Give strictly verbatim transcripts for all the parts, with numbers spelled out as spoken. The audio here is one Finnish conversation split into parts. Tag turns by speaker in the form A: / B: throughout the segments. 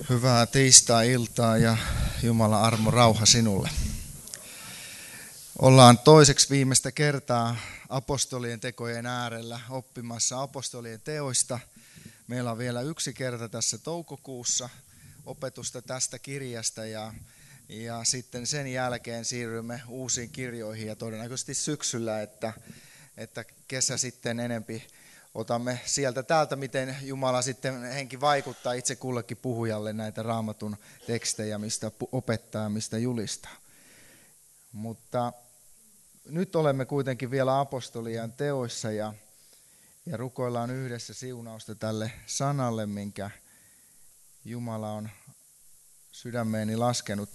A: Hyvää tiistai-iltaa ja Jumalan armo rauha sinulle. Ollaan toiseksi viimeistä kertaa apostolien tekojen äärellä oppimassa apostolien teoista. Meillä on vielä yksi kerta tässä toukokuussa opetusta tästä kirjasta ja, ja sitten sen jälkeen siirrymme uusiin kirjoihin ja todennäköisesti syksyllä, että, että kesä sitten enempi otamme sieltä täältä, miten Jumala sitten henki vaikuttaa itse kullekin puhujalle näitä Raamatun tekstejä, mistä opettaa, mistä julistaa. Mutta nyt olemme kuitenkin vielä apostolien teoissa ja, ja rukoillaan yhdessä siunausta tälle sanalle, minkä Jumala on sydämeeni laskenut.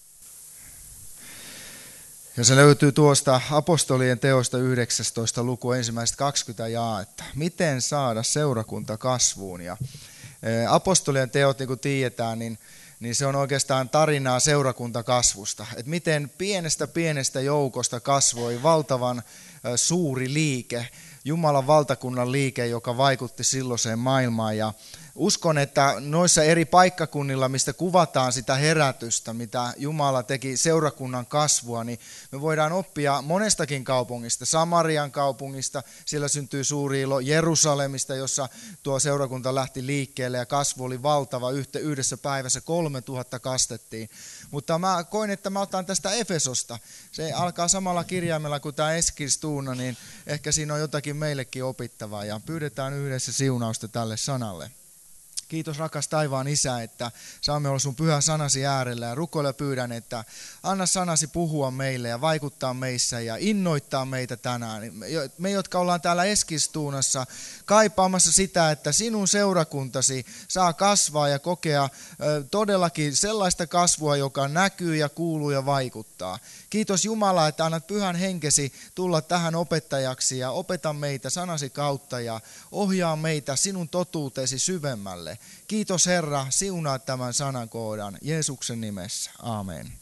A: Ja se löytyy tuosta apostolien teosta yhdeksästoista luku ensimmäiset kaksikymmentä jaetta. Miten saada seurakunta kasvuun? Ja apostolien teot, niin kuin tiedetään, niin, niin se on oikeastaan tarinaa seurakuntakasvusta. Että miten pienestä pienestä joukosta kasvoi valtavan suuri liike, Jumalan valtakunnan liike, joka vaikutti silloiseen maailmaan. Ja uskon, että noissa eri paikkakunnilla, mistä kuvataan sitä herätystä, mitä Jumala teki seurakunnan kasvua, niin me voidaan oppia monestakin kaupungista. Samarian kaupungista, siellä syntyi suuri ilo, Jerusalemista, jossa tuo seurakunta lähti liikkeelle ja kasvu oli valtava. Yhdessä päivässä kolme tuhatta kastettiin. Mutta mä koin, että mä otan tästä Efesosta. Se alkaa samalla kirjaimella kuin tämä Eskilstuna, niin ehkä siinä on jotakin meillekin opittavaa ja pyydetään yhdessä siunausta tälle sanalle. Kiitos rakas taivaan Isä, että saamme olla sun pyhä sanasi äärellä ja rukoilla pyydän, että anna sanasi puhua meille ja vaikuttaa meissä ja innoittaa meitä tänään. Me, jotka ollaan täällä Eskilstunassa kaipaamassa sitä, että sinun seurakuntasi saa kasvaa ja kokea todellakin sellaista kasvua, joka näkyy ja kuuluu ja vaikuttaa. Kiitos Jumala, että annat pyhän henkesi tulla tähän opettajaksi ja opeta meitä sanasi kautta ja ohjaa meitä sinun totuutesi syvemmälle. Kiitos Herra, siunaa tämän sanan kohdan Jeesuksen nimessä. Aamen.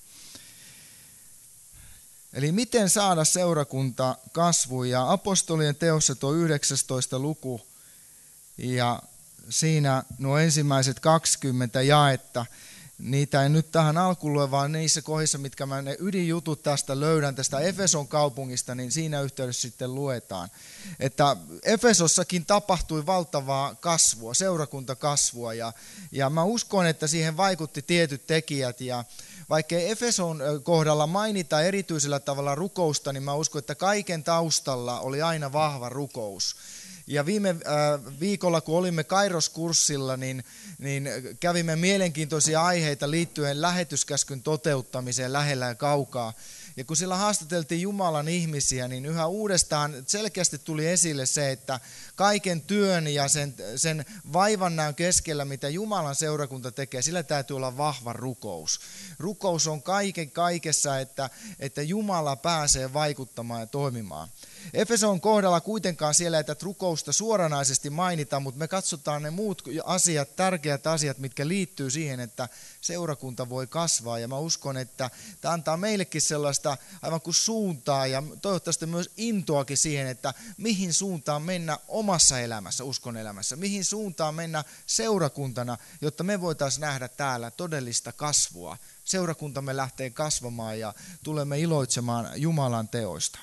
A: Eli miten saada seurakunta kasvuun? Ja apostolien teossa tuo yhdeksästoista luku ja siinä nuo ensimmäiset kaksikymmentä jaetta. Niitä ei nyt tähän alkuun lue, vaan niissä kohdissa, mitkä mä ne ydinjutut tästä löydän tästä Efeson kaupungista, niin siinä yhteydessä sitten luetaan. Että Efesossakin tapahtui valtavaa kasvua, seurakuntakasvua, ja, ja mä uskon, että siihen vaikutti tietyt tekijät, ja vaikka Efeson kohdalla mainita erityisellä tavalla rukousta, niin mä uskon, että kaiken taustalla oli aina vahva rukous. Ja viime äh, viikolla, kun olimme Kairos-kurssilla, niin, niin kävimme mielenkiintoisia aiheita liittyen lähetyskäskyn toteuttamiseen lähellä ja kaukaa. Ja kun sillä haastateltiin Jumalan ihmisiä, niin yhä uudestaan selkeästi tuli esille se, että kaiken työn ja sen, sen vaivannäön keskellä, mitä Jumalan seurakunta tekee, sillä täytyy olla vahva rukous. Rukous on kaiken kaikessa, että, että Jumala pääsee vaikuttamaan ja toimimaan. Efeson kohdalla kuitenkaan siellä ei tätä rukousta suoranaisesti mainita, mutta me katsotaan ne muut asiat, tärkeät asiat, mitkä liittyy siihen, että seurakunta voi kasvaa. Ja mä uskon, että tämä antaa meillekin sellaista aivan kuin suuntaa ja toivottavasti myös intoakin siihen, että mihin suuntaan mennä omassa elämässä, uskon elämässä, mihin suuntaan mennä seurakuntana, jotta me voitaisiin nähdä täällä todellista kasvua. Seurakuntamme lähtee kasvamaan ja tulemme iloitsemaan Jumalan teoista.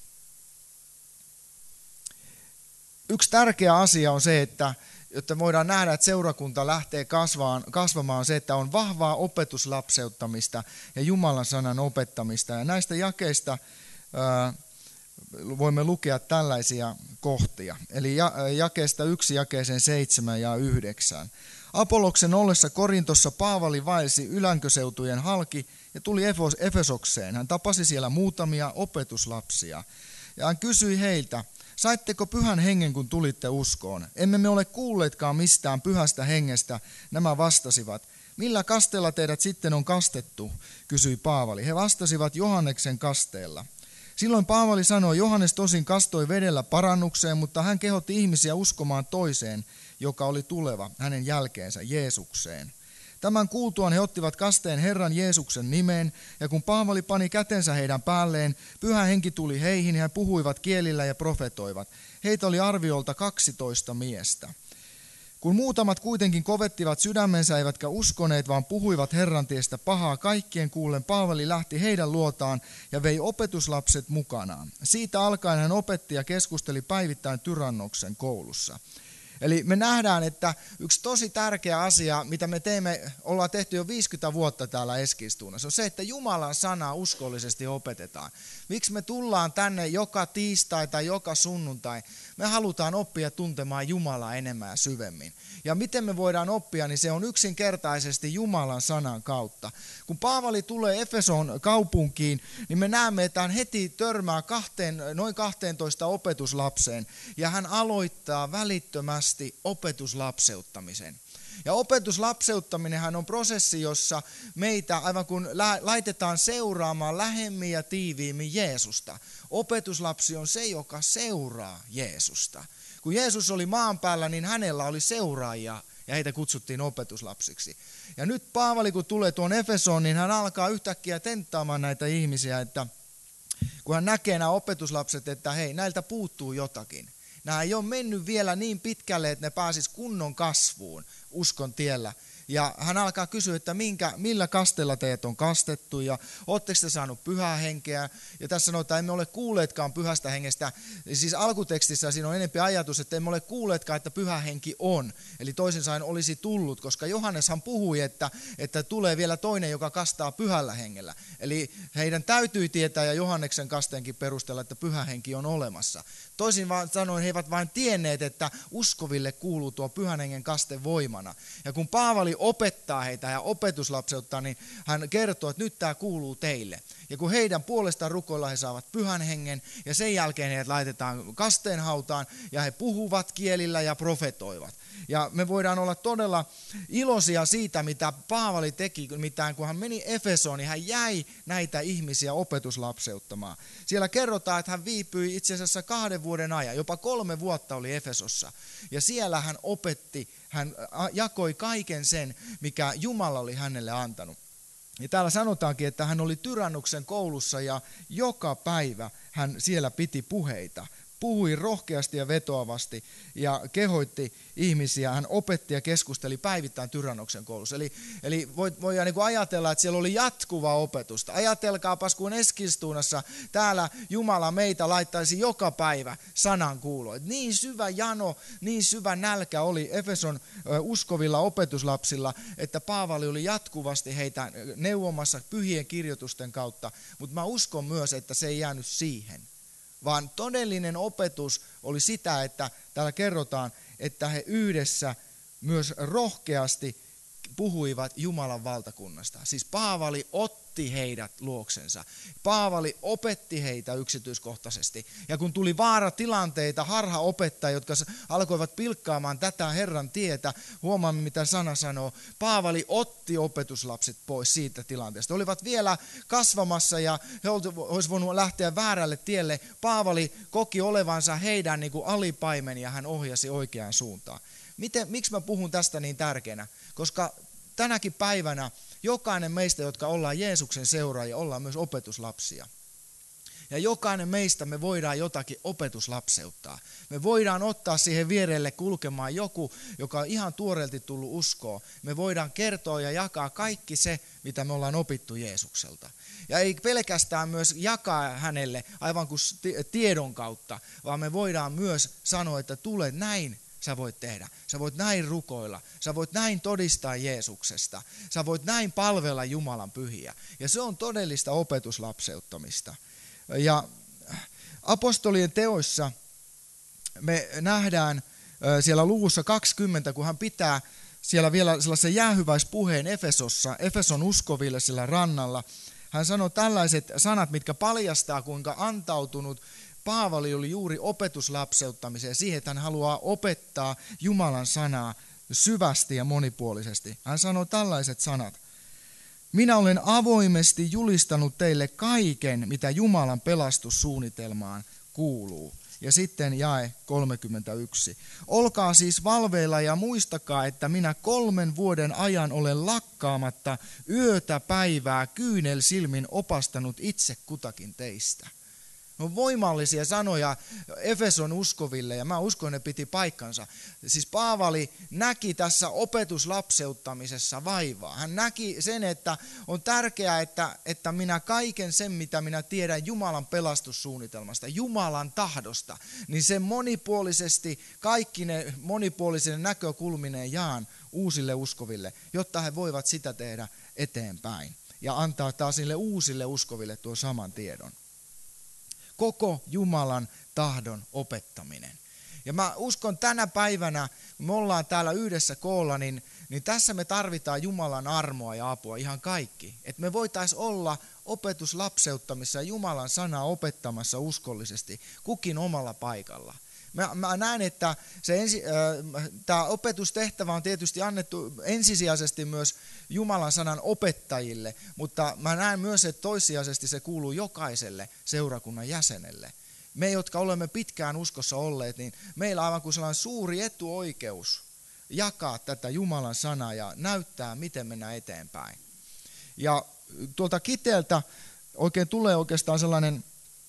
A: Yksi tärkeä asia on se, että jotta voidaan nähdä, että seurakunta lähtee kasvamaan, kasvamaan on se, että on vahvaa opetuslapseuttamista ja Jumalan sanan opettamista. Ja näistä jakeista ää, voimme lukea tällaisia kohtia. Eli ja, jakeesta yksi jakeeseen seitsemän ja yhdeksän. Apolloksen ollessa Korintossa Paavali vaelsi ylänköseutujen halki ja tuli Efesokseen. Hän tapasi siellä muutamia opetuslapsia ja hän kysyi heiltä, saitteko pyhän hengen, kun tulitte uskoon? Emme me ole kuulleetkaan mistään pyhästä hengestä, nämä vastasivat. Millä kasteella teidät sitten on kastettu, kysyi Paavali. He vastasivat Johanneksen kasteella. Silloin Paavali sanoi, Johannes tosin kastoi vedellä parannukseen, mutta hän kehotti ihmisiä uskomaan toiseen, joka oli tuleva hänen jälkeensä, Jeesukseen. Tämän kuultuaan he ottivat kasteen Herran Jeesuksen nimeen, ja kun Paavali pani kätensä heidän päälleen, pyhä henki tuli heihin, ja he puhuivat kielillä ja profetoivat. Heitä oli arviolta kaksitoista miestä. Kun muutamat kuitenkin kovettivat sydämensä eivätkä uskoneet, vaan puhuivat Herran tiestä pahaa kaikkien kuullen, Paavali lähti heidän luotaan ja vei opetuslapset mukanaan. Siitä alkaen hän opetti ja keskusteli päivittäin Tyrannoksen koulussa. Eli me nähdään, että yksi tosi tärkeä asia, mitä me teemme, ollaan tehty jo viisikymmentä vuotta täällä Eskilstunnassa, on se, että Jumalan sanaa uskollisesti opetetaan. Miksi me tullaan tänne joka tiistai tai joka sunnuntai? Me halutaan oppia tuntemaan Jumalaa enemmän ja syvemmin. Ja miten me voidaan oppia, niin se on yksinkertaisesti Jumalan sanan kautta. Kun Paavali tulee Efeson kaupunkiin, niin me näemme, että hän heti törmää kahteen, noin kahteentoista opetuslapseen. Ja hän aloittaa välittömästi opetuslapseuttamisen. Ja opetuslapseuttaminenhan on prosessi, jossa meitä aivan kun laitetaan seuraamaan lähemmin ja tiiviimmin Jeesusta. Opetuslapsi on se, joka seuraa Jeesusta. Kun Jeesus oli maan päällä, niin hänellä oli seuraajia ja heitä kutsuttiin opetuslapsiksi. Ja nyt Paavali, kun tulee tuon Efesoon, niin hän alkaa yhtäkkiä tenttaamaan näitä ihmisiä, että kun hän näkee nämä opetuslapset, että hei, näiltä puuttuu jotakin. Nämä ei ole mennyt vielä niin pitkälle, että ne pääsis kunnon kasvuun uskon tiellä. Ja hän alkaa kysyä, että minkä, millä kasteella teidät on kastettu ja ootteko te saanut pyhää henkeä. Ja tässä sanotaan, että emme ole kuulleetkaan pyhästä hengestä. Siis alkutekstissä siinä on enempi ajatus, että emme ole kuulleetkaan, että pyhä henki on. Eli toisin sanoen olisi tullut, koska Johanneshan puhui, että, että tulee vielä toinen, joka kastaa pyhällä hengellä. Eli heidän täytyy tietää ja Johanneksen kasteenkin perusteella, että pyhä henki on olemassa. Toisin sanoen he eivät vain tienneet, että uskoville kuuluu tuo pyhän hengen kaste voimana. Ja kun Paavali opettaa heitä ja opetuslapseuttaa, niin hän kertoo, että nyt tämä kuuluu teille. Ja kun heidän puolestaan rukoilla he saavat pyhän hengen ja sen jälkeen heidät laitetaan kasteen hautaan ja he puhuvat kielillä ja profetoivat. Ja me voidaan olla todella iloisia siitä, mitä Paavali teki, mitään kun hän meni Efesoon, niin hän jäi näitä ihmisiä opetuslapseuttamaan. Siellä kerrotaan, että hän viipyi itse asiassa kahden vuoden ajan, jopa kolme vuotta oli Efesossa. Ja siellä hän opetti, hän jakoi kaiken sen, mikä Jumala oli hänelle antanut. Ja täällä sanotaankin, että hän oli Tyrannuksen koulussa ja joka päivä hän siellä piti puheita. Puhui rohkeasti ja vetoavasti ja kehoitti ihmisiä. Hän opetti ja keskusteli päivittäin Tyrannuksen koulussa. Eli, eli voidaan niin kuin ajatella, että siellä oli jatkuvaa opetusta. Ajatelkaapas, kun Eskilstunnassa täällä Jumala meitä laittaisi joka päivä sanan kuuloon. Niin syvä jano, niin syvä nälkä oli Efeson uskovilla opetuslapsilla, että Paavali oli jatkuvasti heitä neuvomassa pyhien kirjoitusten kautta. Mutta mä uskon myös, että se ei jäänyt siihen. Vaan todellinen opetus oli sitä, että täällä kerrotaan, että he yhdessä myös rohkeasti puhuivat Jumalan valtakunnasta. Siis Paavali otti heidät luoksensa. Paavali opetti heitä yksityiskohtaisesti. Ja kun tuli vaaratilanteita, harhaopettajia, jotka alkoivat pilkkaamaan tätä Herran tietä, huomaamme mitä sana sanoo, Paavali otti opetuslapset pois siitä tilanteesta. He olivat vielä kasvamassa ja he olisivat voinut lähteä väärälle tielle. Paavali koki olevansa heidän niin kuin alipaimen ja hän ohjasi oikeaan suuntaan. Miten, miksi mä puhun tästä niin tärkeänä? Koska tänäkin päivänä jokainen meistä, jotka ollaan Jeesuksen seuraajia, ollaan myös opetuslapsia. Ja jokainen meistä me voidaan jotakin opetuslapseuttaa. Me voidaan ottaa siihen vierelle kulkemaan joku, joka on ihan tuoreelti tullut uskoon. Me voidaan kertoa ja jakaa kaikki se, mitä me ollaan opittu Jeesukselta. Ja ei pelkästään myös jakaa hänelle aivan kuin tiedon kautta, vaan me voidaan myös sanoa, että tule näin. Sä voit tehdä. Sä voit näin rukoilla. Sä voit näin todistaa Jeesuksesta. Sä voit näin palvella Jumalan pyhiä. Ja se on todellista opetuslapseuttamista. Ja apostolien teoissa me nähdään siellä luvussa kaksikymmentä, kun hän pitää siellä vielä sellaisen jäähyväispuheen Efesossa, Efeson uskoville sillä rannalla. Hän sanoi tällaiset sanat, mitkä paljastaa, kuinka antautunut Paavali oli juuri opetuslapseuttamiseen siihen, että hän haluaa opettaa Jumalan sanaa syvästi ja monipuolisesti. Hän sanoi tällaiset sanat. Minä olen avoimesti julistanut teille kaiken, mitä Jumalan pelastussuunnitelmaan kuuluu. Ja sitten jae kolmekymmentäyksi. Olkaa siis valveilla ja muistakaa, että minä kolmen vuoden ajan olen lakkaamatta yötä päivää kyynel silmin opastanut itse kutakin teistä. Ne on voimallisia sanoja Efeson uskoville, ja mä uskon, ne piti paikkansa. Siis Paavali näki tässä opetuslapseuttamisessa vaivaa. Hän näki sen, että on tärkeää, että, että minä kaiken sen, mitä minä tiedän Jumalan pelastussuunnitelmasta, Jumalan tahdosta, niin sen monipuolisesti, kaikki ne monipuolisine näkökulmineen jaan uusille uskoville, jotta he voivat sitä tehdä eteenpäin ja antaa taas niille uusille uskoville tuon saman tiedon. Koko Jumalan tahdon opettaminen. Ja mä uskon tänä päivänä, kun me ollaan täällä yhdessä koolla, niin, niin tässä me tarvitaan Jumalan armoa ja apua ihan kaikki. Että me voitaisiin olla opetuslapseuttamissa ja Jumalan sanaa opettamassa uskollisesti, kukin omalla paikalla. Mä, mä näen, että se ensi, äh, tämä opetustehtävä on tietysti annettu ensisijaisesti myös Jumalan sanan opettajille, mutta mä näen myös, että toissijaisesti se kuuluu jokaiselle seurakunnan jäsenelle. Me, jotka olemme pitkään uskossa olleet, niin meillä on aivan kuin sellainen suuri etuoikeus jakaa tätä Jumalan sanaa ja näyttää, miten mennään eteenpäin. Ja tuolta Kiteeltä oikein tulee oikeastaan sellainen...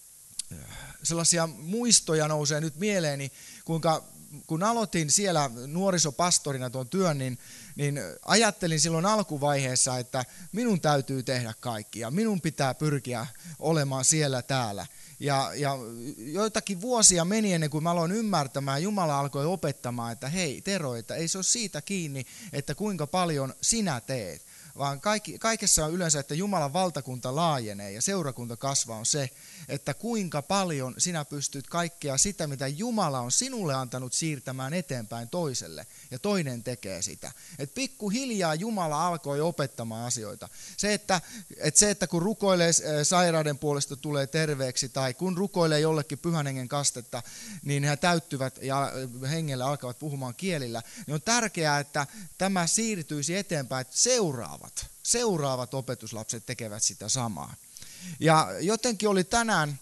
A: Sellaisia muistoja nousee nyt mieleeni, kuinka kun aloitin siellä nuorisopastorina tuon työn, niin, niin ajattelin silloin alkuvaiheessa, että minun täytyy tehdä kaikki ja minun pitää pyrkiä olemaan siellä täällä. Ja, ja joitakin vuosia meni ennen kuin mä aloin ymmärtämään, Jumala alkoi opettamaan, että hei Tero, että ei se ole siitä kiinni, että kuinka paljon sinä teet, vaan kaikki, kaikessa on yleensä, että Jumalan valtakunta laajenee ja seurakunta kasvaa on se, että kuinka paljon sinä pystyt kaikkea sitä, mitä Jumala on sinulle antanut siirtämään eteenpäin toiselle, ja toinen tekee sitä. Et pikkuhiljaa Jumala alkoi opettamaan asioita. Se että, että se, että kun rukoilee sairauden puolesta tulee terveeksi, tai kun rukoilee jollekin pyhän hengen kastetta, niin he täyttyvät ja hengellä alkavat puhumaan kielillä, niin on tärkeää, että tämä siirtyisi eteenpäin, että seuraavat, seuraavat opetuslapset tekevät sitä samaa. Ja jotenkin oli tänään,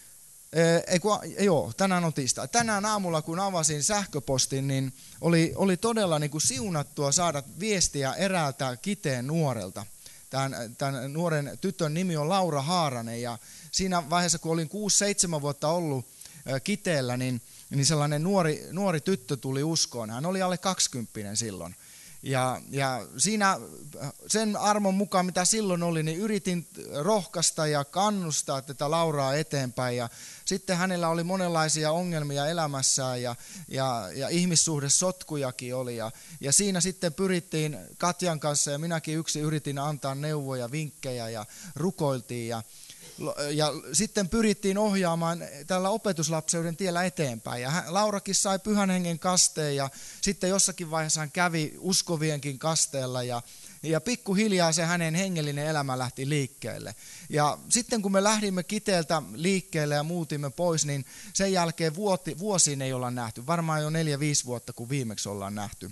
A: ei kun, joo, tänään on tiistai. Tänään aamulla, kun avasin sähköpostin, niin oli, oli todella niin kuin siunattua saada viestiä eräältä Kiteen nuorelta. Tämän, tämän nuoren tytön nimi on Laura Haaranen, ja siinä vaiheessa, kun olin kuusi seitsemän vuotta ollut Kiteellä, niin, niin sellainen nuori, nuori tyttö tuli uskoon. Hän oli alle kaksikymppinen silloin. Ja, ja siinä sen armon mukaan, mitä silloin oli, niin yritin rohkaista ja kannustaa tätä Lauraa eteenpäin. Ja sitten hänellä oli monenlaisia ongelmia elämässään ja, ja, ja ihmissuhdesotkujakin oli. Ja, ja siinä sitten pyrittiin Katjan kanssa ja minäkin yksin yritin antaa neuvoja, vinkkejä ja rukoiltiin. Ja, ja sitten pyrittiin ohjaamaan tällä opetuslapseuden tiellä eteenpäin. Ja Laurakin sai pyhän hengen kasteen ja sitten jossakin vaiheessa hän kävi uskovienkin kasteella ja, ja pikkuhiljaa se hänen hengellinen elämä lähti liikkeelle. Ja sitten kun me lähdimme Kiteeltä liikkeelle ja muutimme pois, niin sen jälkeen vuoti, vuosiin ei olla nähty. Varmaan jo neljä, viisi vuotta, kun viimeksi ollaan nähty.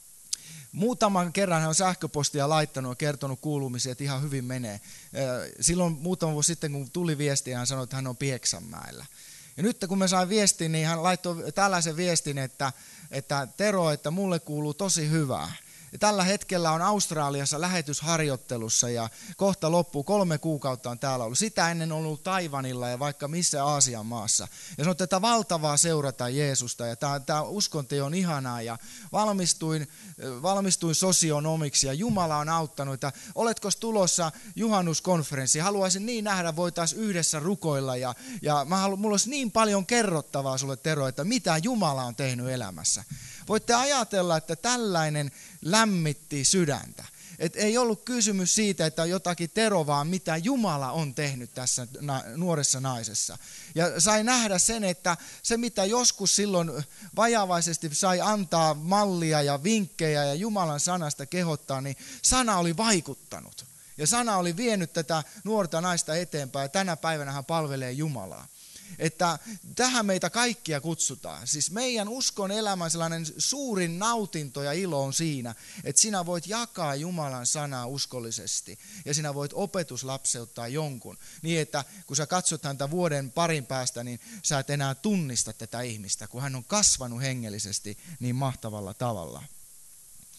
A: Muutaman kerran hän on sähköpostia laittanut ja kertonut kuulumisia, että ihan hyvin menee. Silloin muutama vuosi sitten, kun tuli viesti, hän sanoi, että hän on Pieksämäellä. Ja nyt kun me sain viestin, niin hän laittoi tällaisen viestin, että, että Tero, että mulle kuuluu tosi hyvää. Ja tällä hetkellä on Australiassa lähetysharjoittelussa ja kohta loppuu, kolme kuukautta on täällä ollut. Sitä ennen on ollut Taiwanilla ja vaikka missä Aasian maassa. Ja sanoi, että valtavaa seurata Jeesusta ja tämä, tämä uskonto on ihanaa ja valmistuin, valmistuin sosionomiksi ja Jumala on auttanut. Että oletko tulossa juhannuskonferenssiin? Haluaisin niin nähdä, voitaisiin yhdessä rukoilla ja, ja mä haluan, mulla olisi niin paljon kerrottavaa sulle Tero, että mitä Jumala on tehnyt elämässä. Voitte ajatella, että tällainen lämmitti sydäntä. Et ei ollut kysymys siitä, että on jotakin Tero, vaan mitä Jumala on tehnyt tässä nuoressa naisessa. Ja sai nähdä sen, että se mitä joskus silloin vajavaisesti sai antaa mallia ja vinkkejä ja Jumalan sanasta kehottaa, niin sana oli vaikuttanut. Ja sana oli vienyt tätä nuorta naista eteenpäin ja tänä päivänä hän palvelee Jumalaa. Että tähän meitä kaikkia kutsutaan. Siis meidän uskon elämän sellainen suurin nautinto ja ilo on siinä, että sinä voit jakaa Jumalan sanaa uskollisesti ja sinä voit opetuslapseuttaa jonkun. Niin, että kun sä katsot häntä vuoden parin päästä, niin sä et enää tunnista tätä ihmistä, kun hän on kasvanut hengellisesti niin mahtavalla tavalla.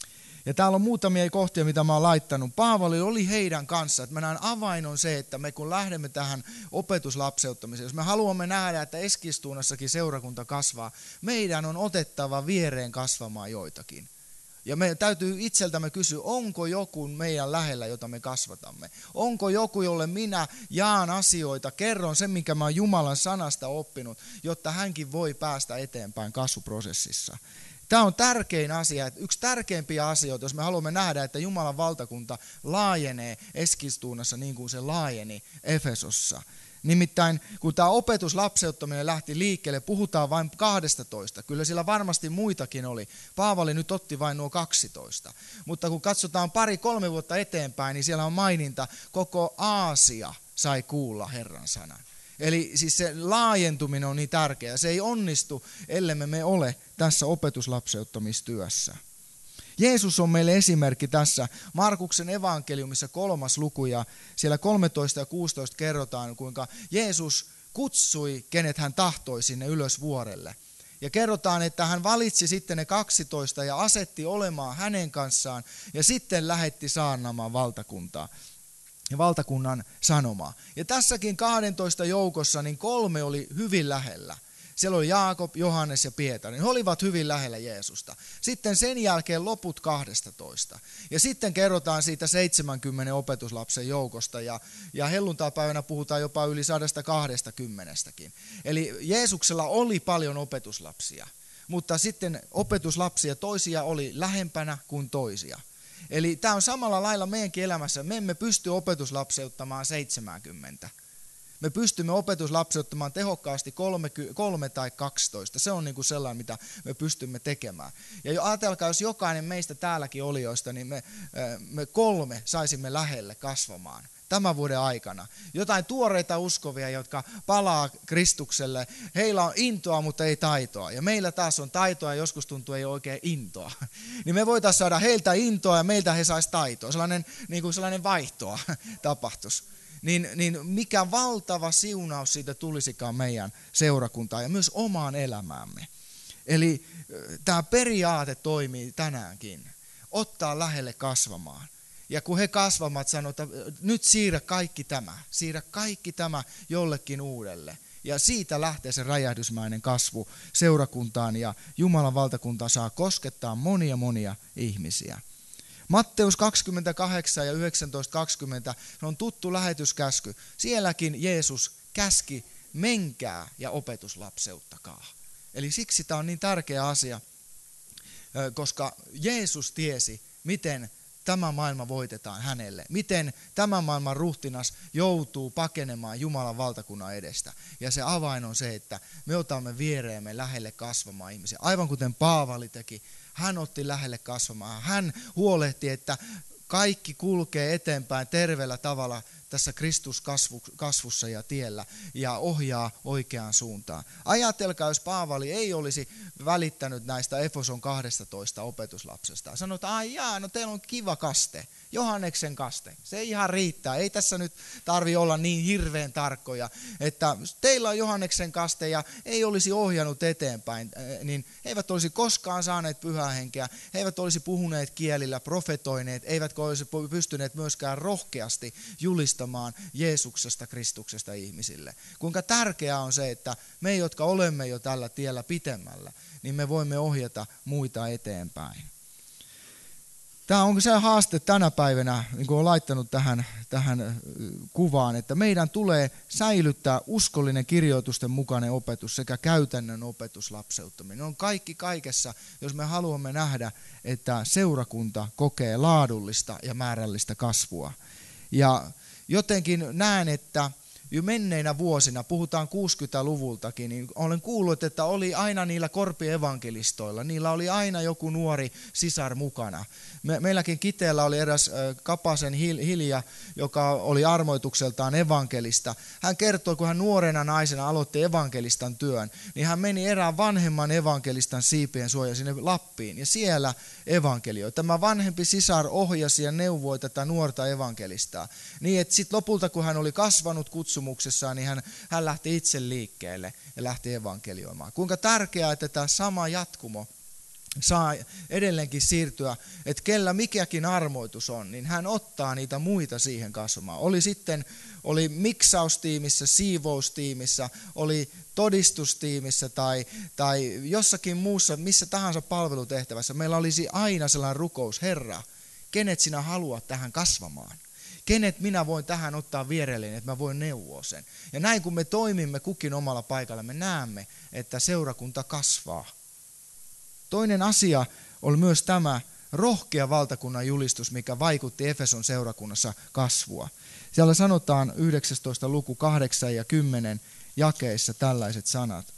A: Ja täällä on muutamia kohtia, mitä mä oon laittanut. Paavali oli heidän kanssa. Että mä näen avain on se, että me kun lähdemme tähän opetuslapseuttamiseen, jos me haluamme nähdä, että Eskilstunnassakin seurakunta kasvaa, meidän on otettava viereen kasvamaan joitakin. Ja me täytyy itseltämme kysyä, onko joku meidän lähellä, jota me kasvatamme? Onko joku, jolle minä jaan asioita, kerron sen, minkä mä oon Jumalan sanasta oppinut, jotta hänkin voi päästä eteenpäin kasvuprosessissa. Tämä on tärkein asia, että yksi tärkeimpiä asioita, jos me haluamme nähdä, että Jumalan valtakunta laajenee Eskilstunnassa niin kuin se laajeni Efesossa. Nimittäin kun tämä opetuslapseuttaminen lähti liikkeelle, puhutaan vain kahdestatoista. Kyllä sillä varmasti muitakin oli. Paavali nyt otti vain nuo kaksitoista. Mutta kun katsotaan pari-kolme vuotta eteenpäin, niin siellä on maininta, koko Aasia sai kuulla Herran sanan. Eli siis se laajentuminen on niin tärkeää. Se ei onnistu, ellemme me ole tässä opetuslapseuttamistyössä. Jeesus on meille esimerkki tässä. Markuksen evankeliumissa kolmas luku ja siellä kolmetoista ja kuusitoista kerrotaan, kuinka Jeesus kutsui, kenet hän tahtoi sinne ylös vuorelle. Ja kerrotaan, että hän valitsi sitten ne kaksitoista ja asetti olemaan hänen kanssaan ja sitten lähetti saarnaamaan valtakuntaa. Ja valtakunnan sanomaa. Ja tässäkin kahdentoista joukossa niin kolme oli hyvin lähellä. Siellä oli Jaakob, Johannes ja Pietari. He olivat hyvin lähellä Jeesusta. Sitten sen jälkeen loput kahdestatoista. Ja sitten kerrotaan siitä seitsemänkymmenen opetuslapsen joukosta. Ja, ja helluntaipäivänä puhutaan jopa yli sata kaksikymmentäkin. Eli Jeesuksella oli paljon opetuslapsia. Mutta sitten opetuslapsia toisia oli lähempänä kuin toisia. Eli tämä on samalla lailla meidänkin elämässä. Me emme pysty opetuslapseuttamaan seitsemänkymmentä. Me pystymme opetuslapseuttamaan tehokkaasti kolme, kolme tai kaksitoista. Se on niin kuin sellainen, mitä me pystymme tekemään. Ja ajatelkaa, jos jokainen meistä täälläkin olijoista, niin me, me kolme saisimme lähelle kasvamaan tämän vuoden aikana. Jotain tuoreita uskovia, jotka palaa Kristukselle. Heillä on intoa, mutta ei taitoa. Ja meillä taas on taitoa ja joskus tuntuu ei oikein intoa. Niin me voitaisiin saada heiltä intoa ja meiltä he saisi taitoa. Sellainen, niin kuin sellainen vaihtoa tapahtuisi. Niin, niin mikä valtava siunaus siitä tulisikaan meidän seurakuntaan ja myös omaan elämäämme. Eli tämä periaate toimii tänäänkin. Ottaa lähelle kasvamaan. Ja kun he kasvamat sanoo, että nyt siirrä kaikki tämä, siirrä kaikki tämä jollekin uudelle. Ja siitä lähtee se räjähdysmäinen kasvu seurakuntaan ja Jumalan valtakunta saa koskettaa monia monia ihmisiä. Matteus kaksikymmentäkahdeksan ja yhdeksäntoista kaksikymmentä on tuttu lähetyskäsky. Sielläkin Jeesus käski, menkää ja opetuslapseuttakaa. Eli siksi tämä on niin tärkeä asia, koska Jeesus tiesi, miten tämä maailma voitetaan hänelle. Miten tämä maailman ruhtinas joutuu pakenemaan Jumalan valtakunnan edestä. Ja se avain on se, että me otamme viereemme lähelle kasvamaan ihmisiä. Aivan kuten Paavali teki. Hän otti lähelle kasvamaan. Hän huolehti, että kaikki kulkee eteenpäin terveellä tavalla tässä Kristuskasvussa ja tiellä ja ohjaa oikeaan suuntaan. Ajatelkaa, jos Paavali ei olisi välittänyt näistä Efeson kaksitoista opetuslapsesta. Sanotaan, ai jaa, no teillä on kiva kaste, Johanneksen kaste. Se ihan riittää, ei tässä nyt tarvitse olla niin hirveän tarkkoja, että teillä on Johanneksen kaste ja ei olisi ohjannut eteenpäin, niin he eivät olisi koskaan saaneet pyhää henkeä, he eivät olisi puhuneet kielillä, profetoineet, eivätkä olisi pystyneet myöskään rohkeasti julistamaan Jeesuksesta, Kristuksesta ihmisille. Kuinka tärkeää on se, että me, jotka olemme jo tällä tiellä pitemmällä, niin me voimme ohjata muita eteenpäin. Tämä on se haaste tänä päivänä, niin kuin olen laittanut tähän, tähän kuvaan, että meidän tulee säilyttää uskollinen kirjoitusten mukainen opetus sekä käytännön opetus lapseuttaminen. Ne on kaikki kaikessa, jos me haluamme nähdä, että seurakunta kokee laadullista ja määrällistä kasvua. Ja jotenkin näen, että jo menneinä vuosina, puhutaan kuusikymmentäluvultakin, niin olen kuullut, että oli aina niillä korpievankelistoilla, niillä oli aina joku nuori sisar mukana. Me, meilläkin Kiteellä oli eräs Kapasen Hilja, joka oli armoitukseltaan evankelista. Hän kertoi, kun hän nuorena naisena aloitti evankelistan työn, niin hän meni erään vanhemman evankelistan siipien suoja sinne Lappiin, ja siellä evankelioi. Tämä vanhempi sisar ohjasi ja neuvoi tätä nuorta evankelistaa. Niin, että sitten lopulta, kun hän oli kasvanut kutsumuksessaan, niin hän, hän lähti itse liikkeelle ja lähti evankelioimaan. Kuinka tärkeää, että tämä sama jatkumo saa edelleenkin siirtyä, että kellä mikäkin armoitus on, niin hän ottaa niitä muita siihen kasvamaan. Oli sitten, oli miksaustiimissä, siivoustiimissä, oli todistustiimissä tai, tai jossakin muussa, missä tahansa palvelutehtävässä. Meillä olisi aina sellainen rukous, Herra, kenet sinä haluat tähän kasvamaan? Kenet minä voin tähän ottaa vierelleen, että mä voin neuvoa sen. Ja näin kun me toimimme kukin omalla paikalla, me näemme, että seurakunta kasvaa. Toinen asia oli myös tämä rohkea valtakunnan julistus, mikä vaikutti Efeson seurakunnassa kasvua. Siellä sanotaan yhdeksästoista luku kahdeksan ja kymmenen jakeissa tällaiset sanat.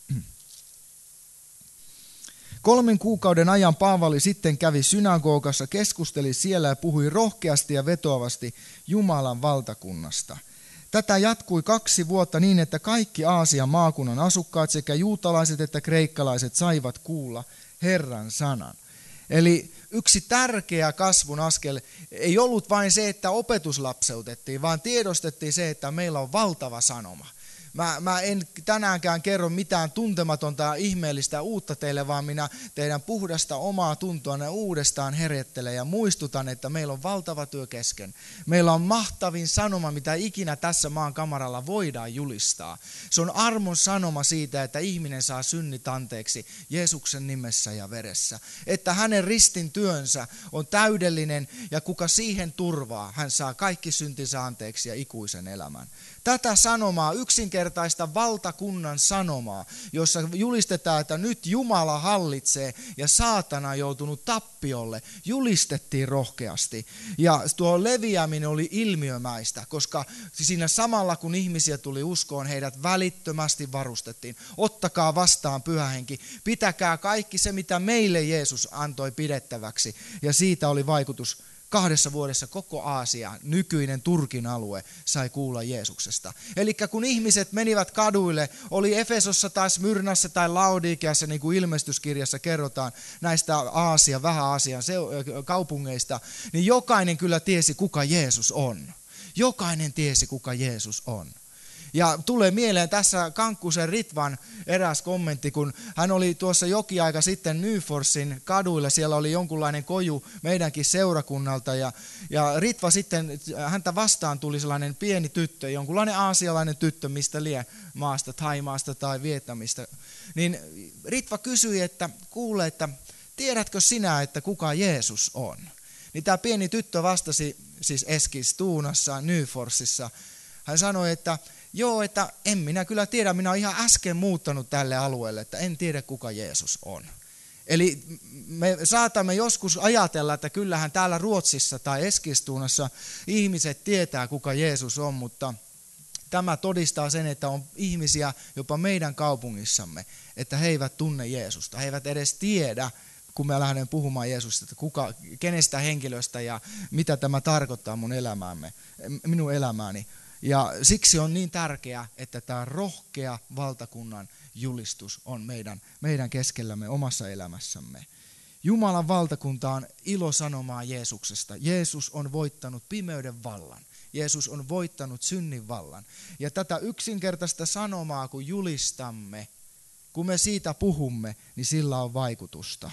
A: Kolmen kuukauden ajan Paavali sitten kävi synagogassa, keskusteli siellä ja puhui rohkeasti ja vetoavasti Jumalan valtakunnasta. Tätä jatkui kaksi vuotta niin, että kaikki Aasian maakunnan asukkaat, sekä juutalaiset että kreikkalaiset, saivat kuulla Herran sanan. Eli yksi tärkeä kasvun askel ei ollut vain se, että opetus lapseutettiin, vaan tiedostettiin se, että meillä on valtava sanoma. Mä, mä en tänäänkään kerro mitään tuntematonta ihmeellistä uutta teille, vaan minä teidän puhdasta omaa tuntoanne uudestaan herättelen ja muistutan, että meillä on valtava työ kesken. Meillä on mahtavin sanoma, mitä ikinä tässä maan kamaralla voidaan julistaa. Se on armon sanoma siitä, että ihminen saa synnit anteeksi Jeesuksen nimessä ja veressä. Että hänen ristin työnsä on täydellinen ja kuka siihen turvaa, hän saa kaikki syntinsä anteeksi ja ikuisen elämän. Tätä sanomaa, yksinkertaista valtakunnan sanomaa, jossa julistetaan, että nyt Jumala hallitsee ja saatana on joutunut tappiolle, julistettiin rohkeasti. Ja tuo leviäminen oli ilmiömäistä, koska siinä samalla kun ihmisiä tuli uskoon, heidät välittömästi varustettiin. Ottakaa vastaan Pyhä Henki, pitäkää kaikki se, mitä meille Jeesus antoi pidettäväksi. Ja siitä oli vaikutus. Kahdessa vuodessa koko Aasia, nykyinen Turkin alue, sai kuulla Jeesuksesta. Eli kun ihmiset menivät kaduille, oli Efesossa tai Smyrnassa tai Laodikeassa, niin kuin ilmestyskirjassa kerrotaan näistä Aasia, Vähä-Aasian kaupungeista, niin jokainen kyllä tiesi, kuka Jeesus on. Jokainen tiesi, kuka Jeesus on. Ja tulee mieleen tässä Kankkusen Ritvan eräs kommentti, kun hän oli tuossa jokin aika sitten Nyforsin kaduilla, siellä oli jonkunlainen koju meidänkin seurakunnalta, ja, ja Ritva sitten, häntä vastaan tuli sellainen pieni tyttö, jonkunlainen aasialainen tyttö, mistä lie maasta, Thaimaasta tai Vietnamista, niin Ritva kysyi, että kuule, että tiedätkö sinä, että kuka Jeesus on? Niin tämä pieni tyttö vastasi siis Eskilstunassa, Nyforsissa, hän sanoi, että joo, että en minä kyllä tiedä, minä olen ihan äsken muuttanut tälle alueelle, että en tiedä kuka Jeesus on. Eli me saatamme joskus ajatella, että kyllähän täällä Ruotsissa tai Eskilstunassa ihmiset tietää kuka Jeesus on, mutta tämä todistaa sen, että on ihmisiä jopa meidän kaupungissamme, että he eivät tunne Jeesusta, he eivät edes tiedä, kun me lähdemme puhumaan Jeesusta, että kuka, kenestä henkilöstä ja mitä tämä tarkoittaa mun elämäämme, minun elämääni. Ja siksi on niin tärkeää, että tämä rohkea valtakunnan julistus on meidän, meidän keskellämme omassa elämässämme. Jumalan valtakunta on ilosanomaa Jeesuksesta. Jeesus on voittanut pimeyden vallan. Jeesus on voittanut synnin vallan. Ja tätä yksinkertaista sanomaa, kun julistamme, kun me siitä puhumme, niin sillä on vaikutusta.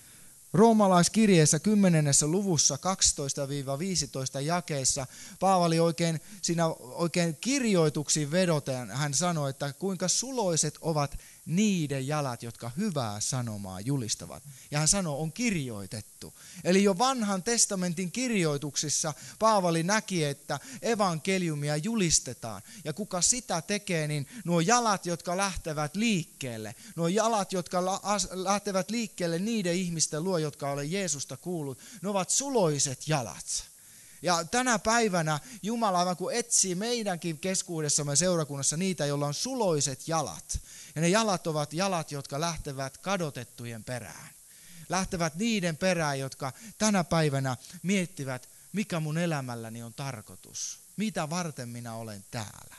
A: Roomalaiskirjeessä kymmenennessä luvussa kaksitoista viisitoista jakeessa Paavali oikein, siinä oikein kirjoituksiin vedoten hän sanoi, että kuinka suloiset ovat niiden jalat, jotka hyvää sanomaa julistavat. Ja hän sanoi, on kirjoitettu. Eli jo vanhan testamentin kirjoituksissa Paavali näki, että evankeliumia julistetaan. Ja kuka sitä tekee, niin nuo jalat, jotka lähtevät liikkeelle, nuo jalat, jotka lähtevät liikkeelle niiden ihmisten luo, jotka ole Jeesusta kuullut, ne ovat suloiset jalat. Ja tänä päivänä Jumala aivan kuin etsii meidänkin keskuudessamme seurakunnassa niitä, joilla on suloiset jalat. Ja ne jalat ovat jalat, jotka lähtevät kadotettujen perään. Lähtevät niiden perään, jotka tänä päivänä miettivät, mikä mun elämälläni on tarkoitus. Mitä varten minä olen täällä.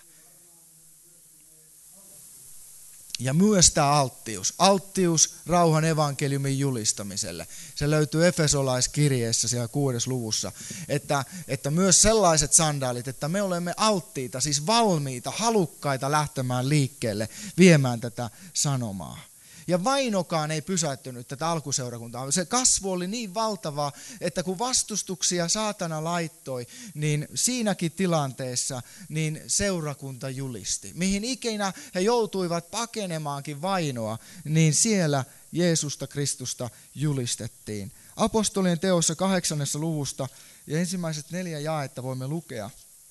A: Ja myös tämä alttius, alttius rauhan evankeliumin julistamiselle. Se löytyy Efesolaiskirjeessä siellä kuudes luvussa, että, että myös sellaiset sandaalit, että me olemme alttiita, siis valmiita, halukkaita lähtemään liikkeelle, viemään tätä sanomaa. Ja vainokaan ei pysäyttänyt tätä alkuseurakuntaa. Se kasvu oli niin valtavaa, että kun vastustuksia saatana laittoi, niin siinäkin tilanteessa niin seurakunta julisti. Mihin ikinä he joutuivat pakenemaankin vainoa, niin siellä Jeesusta Kristusta julistettiin. Apostolien teossa kahdeksannessa luvusta ja ensimmäiset neljä jaetta voimme lukea,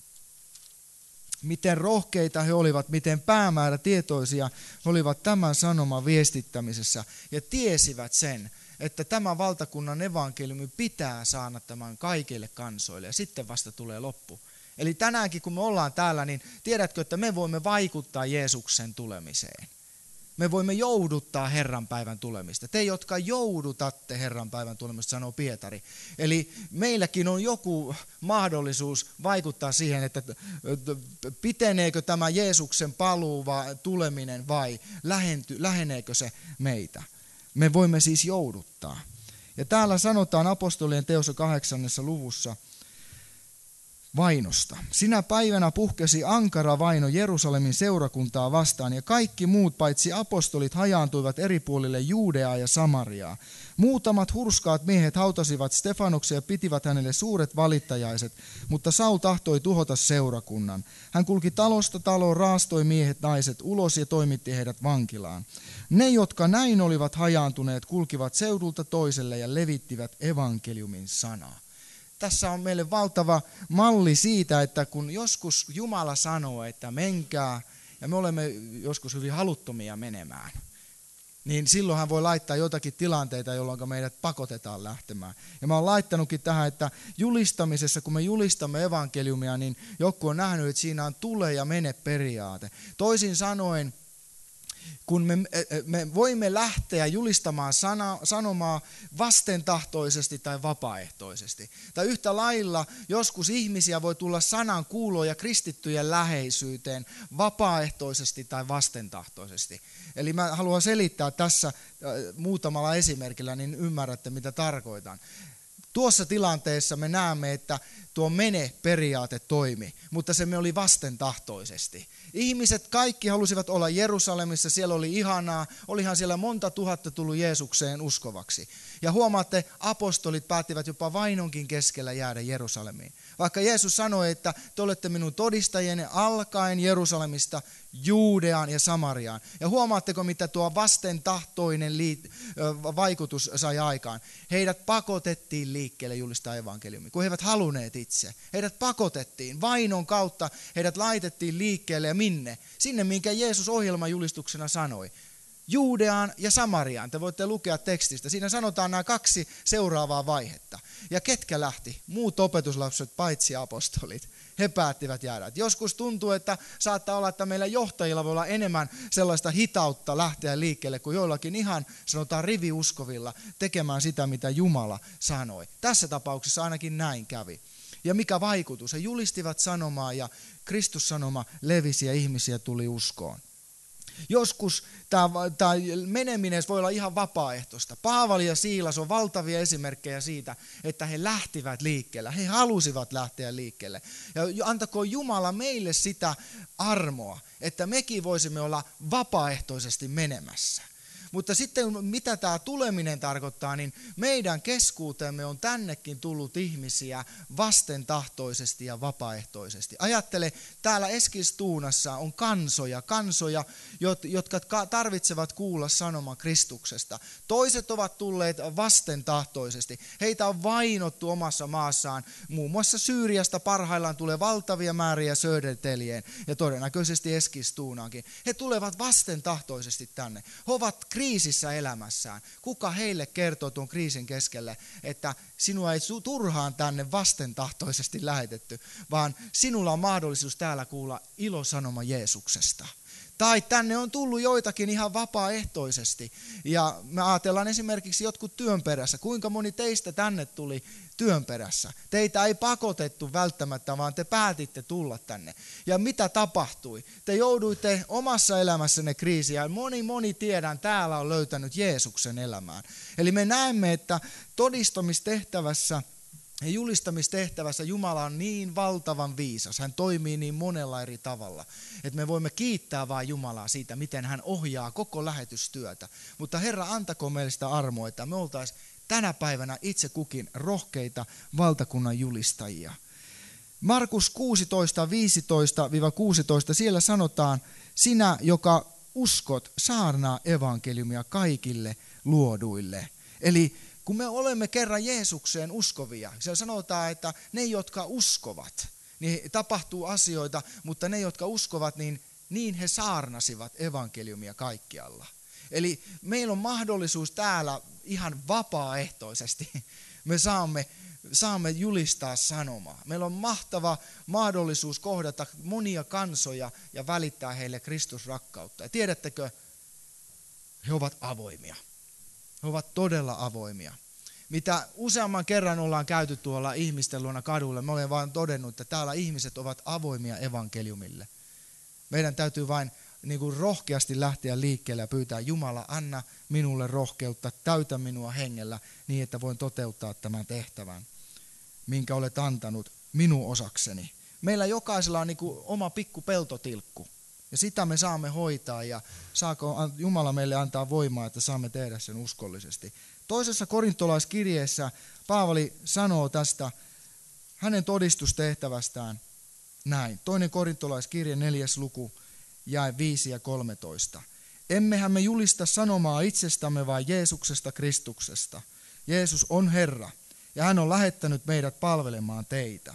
A: miten rohkeita he olivat, miten päämäärätietoisia he olivat tämän sanoman viestittämisessä ja tiesivät sen, että tämä valtakunnan evankeliumi pitää saada tämän kaikille kansoille ja sitten vasta tulee loppu. Eli tänäänkin kun me ollaan täällä, niin tiedätkö, että me voimme vaikuttaa Jeesuksen tulemiseen. Me voimme jouduttaa Herran päivän tulemista. Te, jotka joudutatte Herran päivän tulemista, sanoo Pietari. Eli meilläkin on joku mahdollisuus vaikuttaa siihen, että piteneekö tämä Jeesuksen paluu vai tuleminen vai lähenty, läheneekö se meitä. Me voimme siis jouduttaa. Ja täällä sanotaan apostolien teossa kahdeksannessa luvussa vainosta. Sinä päivänä puhkesi ankara vaino Jerusalemin seurakuntaa vastaan, ja kaikki muut paitsi apostolit hajaantuivat eri puolille Juudeaa ja Samariaa. Muutamat hurskaat miehet hautasivat Stefanoksen ja pitivät hänelle suuret valittajaiset, mutta Saul tahtoi tuhota seurakunnan. Hän kulki talosta taloon, raastoi miehet naiset ulos ja toimitti heidät vankilaan. Ne, jotka näin olivat hajaantuneet, kulkivat seudulta toiselle ja levittivät evankeliumin sanaa. Tässä on meille valtava malli siitä, että kun joskus Jumala sanoo, että menkää, ja me olemme joskus hyvin haluttomia menemään, niin silloin hän voi laittaa jotakin tilanteita, jolloin meidät pakotetaan lähtemään. Ja mä oon laittanutkin tähän, että julistamisessa, kun me julistamme evankeliumia, niin joku on nähnyt, että siinä on tule ja mene periaate. Toisin sanoen, kun me, me voimme lähteä julistamaan sana, sanomaa vastentahtoisesti tai vapaaehtoisesti. Tai yhtä lailla joskus ihmisiä voi tulla sanan kuuloon ja kristittyjen läheisyyteen vapaaehtoisesti tai vastentahtoisesti. Eli mä haluan selittää tässä muutamalla esimerkillä, niin ymmärrätte mitä tarkoitan. Tuossa tilanteessa me näemme, että tuo mene-periaate toimi, mutta se me oli vastentahtoisesti. Ihmiset kaikki halusivat olla Jerusalemissa, siellä oli ihanaa, olihan siellä monta tuhatta tullut Jeesukseen uskovaksi. Ja huomaatte, apostolit päättivät jopa vainonkin keskellä jäädä Jerusalemiin. Vaikka Jeesus sanoi, että te olette minun todistajieni alkaen Jerusalemista, Juudeaan ja Samariaan. Ja huomaatteko, mitä tuo vastentahtoinen liit- vaikutus sai aikaan? Heidät pakotettiin liikkeelle julistaa evankeliumia, kun he eivät halunneet itse. Heidät pakotettiin, vainon kautta heidät laitettiin liikkeelle ja minne? Sinne, minkä Jeesus ohjelmajulistuksena sanoi. Juudeaan ja Samariaan. Te voitte lukea tekstistä. Siinä sanotaan nämä kaksi seuraavaa vaihetta. Ja ketkä lähti? Muut opetuslapset paitsi apostolit. He päättivät jäädä. Et joskus tuntuu, että saattaa olla, että meillä johtajilla voi olla enemmän sellaista hitautta lähteä liikkeelle, kuin joillakin ihan sanotaan riviuskovilla tekemään sitä, mitä Jumala sanoi. Tässä tapauksessa ainakin näin kävi. Ja mikä vaikutus? He julistivat sanomaa ja Kristus-sanoma levisi ja ihmisiä tuli uskoon. Joskus tämä, tämä meneminen voi olla ihan vapaaehtoista. Paavali ja Siilas on valtavia esimerkkejä siitä, että he lähtivät liikkeelle. He halusivat lähteä liikkeelle. Ja antakoon Jumala meille sitä armoa, että mekin voisimme olla vapaaehtoisesti menemässä. Mutta sitten mitä tämä tuleminen tarkoittaa, niin meidän keskuuteemme on tännekin tullut ihmisiä vastentahtoisesti ja vapaaehtoisesti. Ajattele, täällä Eskilstuunassa on kansoja, kansoja, jotka tarvitsevat kuulla sanoman Kristuksesta. Toiset ovat tulleet vastentahtoisesti. Heitä on vainottu omassa maassaan. Muun muassa Syyriasta parhaillaan tulee valtavia määriä Södertäljeen ja todennäköisesti Eskilstuunaankin. He tulevat vastentahtoisesti tänne. He ovat kriisissä elämässään. Kuka heille kertoo tuon kriisin keskelle, että sinua ei turhaan tänne vastentahtoisesti lähetetty, vaan sinulla on mahdollisuus täällä kuulla ilosanoma Jeesuksesta. Tai tänne on tullut joitakin ihan vapaaehtoisesti. Ja me ajatellaan esimerkiksi jotkut työn perässä. Kuinka moni teistä tänne tuli työn perässä? Teitä ei pakotettu välttämättä, vaan te päätitte tulla tänne. Ja mitä tapahtui? Te jouduitte omassa elämässänne kriisiin. Ja moni, moni tiedän täällä on löytänyt Jeesuksen elämään. Eli me näemme, että todistamistehtävässä Ja julistamistehtävässä Jumala on niin valtavan viisas, hän toimii niin monella eri tavalla, että me voimme kiittää vain Jumalaa siitä, miten hän ohjaa koko lähetystyötä. Mutta Herra, antako meille sitä armoa, että me oltaisiin tänä päivänä itse kukin rohkeita valtakunnan julistajia. Markus kuusitoista, viisitoista kuusitoista, siellä sanotaan, sinä, joka uskot, saarnaa evankeliumia kaikille luoduille. Eli kun me olemme kerran Jeesukseen uskovia, siellä sanotaan, että ne, jotka uskovat, niin tapahtuu asioita, mutta ne, jotka uskovat, niin, niin he saarnasivat evankeliumia kaikkialla. Eli meillä on mahdollisuus täällä ihan vapaaehtoisesti, me saamme, saamme julistaa sanomaa. Meillä on mahtava mahdollisuus kohdata monia kansoja ja välittää heille Kristusrakkautta. Ja tiedättekö, he ovat avoimia. He ovat todella avoimia. Mitä useamman kerran ollaan käyty tuolla ihmisten luona kadulla, me olen vain todennut, että täällä ihmiset ovat avoimia evankeliumille. Meidän täytyy vain niin kuin rohkeasti lähteä liikkeelle ja pyytää, Jumala, anna minulle rohkeutta, täytä minua hengellä niin, että voin toteuttaa tämän tehtävän, minkä olet antanut minun osakseni. Meillä jokaisella on niin kuin oma pikku peltotilkku. Ja sitä me saamme hoitaa ja saako Jumala meille antaa voimaa, että saamme tehdä sen uskollisesti. Toisessa korintolaiskirjeessä Paavali sanoo tästä hänen todistustehtävästään näin. Toinen korintolaiskirje, neljäs luku, jae viisi ja kolmetoista. Emmehän me julista sanomaa itsestämme, vaan Jeesuksesta Kristuksesta. Jeesus on Herra ja hän on lähettänyt meidät palvelemaan teitä.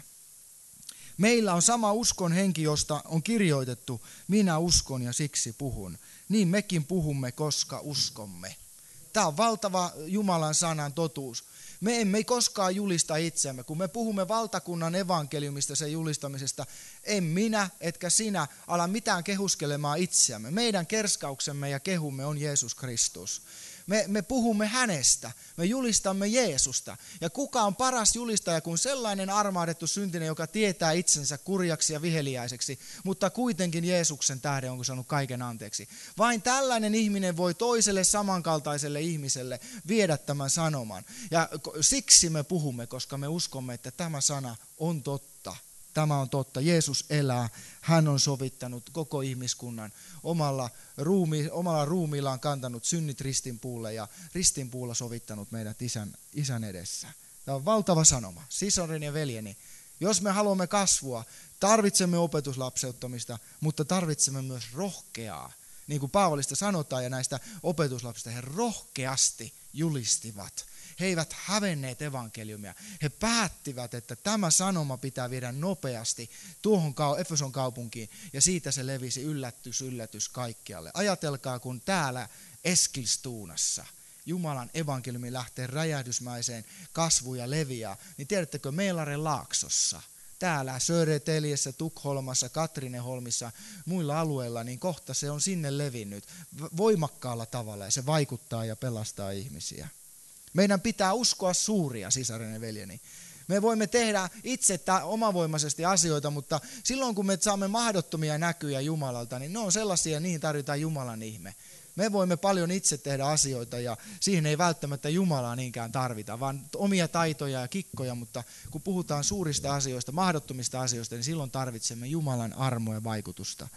A: Meillä on sama uskon henki, josta on kirjoitettu, minä uskon ja siksi puhun. Niin mekin puhumme, koska uskomme. Tämä on valtava Jumalan sanan totuus. Me emme koskaan julista itseämme. Kun me puhumme valtakunnan evankeliumista, sen julistamisesta, en minä etkä sinä ala mitään kehuskelemaan itseämme. Meidän kerskauksemme ja kehumme on Jeesus Kristus. Me, me puhumme hänestä, me julistamme Jeesusta. Ja kuka on paras julistaja kuin sellainen armahdettu syntinen, joka tietää itsensä kurjaksi ja viheliäiseksi, mutta kuitenkin Jeesuksen tähden onko saanut kaiken anteeksi. Vain tällainen ihminen voi toiselle samankaltaiselle ihmiselle viedä tämän sanoman. Ja siksi me puhumme, koska me uskomme, että tämä sana on totta. Tämä on totta. Jeesus elää. Hän on sovittanut koko ihmiskunnan. Omalla, ruumi, omalla ruumiillaan kantanut synnit ristinpuulle ja ristinpuulla sovittanut meidät isän, isän edessä. Tämä on valtava sanoma. Sisareni ja veljeni, jos me haluamme kasvua, tarvitsemme opetuslapseuttamista, mutta tarvitsemme myös rohkeaa. Niin kuin Paavalista sanotaan ja näistä opetuslapsista, he rohkeasti julistivat. He eivät hävenneet evankeliumia. He päättivät, että tämä sanoma pitää viedä nopeasti tuohon Efeson kaupunkiin ja siitä se levisi yllätys, yllätys kaikkialle. Ajatelkaa, kun täällä Eskilstuunassa Jumalan evankeliumi lähtee räjähdysmäiseen kasvuun ja leviää, niin tiedättekö Meilaren laaksossa, täällä Södertäljessä, Tukholmassa, Katrineholmissa, muilla alueilla, niin kohta se on sinne levinnyt voimakkaalla tavalla ja se vaikuttaa ja pelastaa ihmisiä. Meidän pitää uskoa suuria, sisareni ja veljeni. Me voimme tehdä itse omavoimaisesti asioita, mutta silloin kun me saamme mahdottomia näkyjä Jumalalta, niin ne on sellaisia, niihin tarvitaan Jumalan ihme. Me voimme paljon itse tehdä asioita ja siihen ei välttämättä Jumalaa niinkään tarvita, vaan omia taitoja ja kikkoja, mutta kun puhutaan suurista asioista, mahdottomista asioista, niin silloin tarvitsemme Jumalan armoa ja vaikutusta.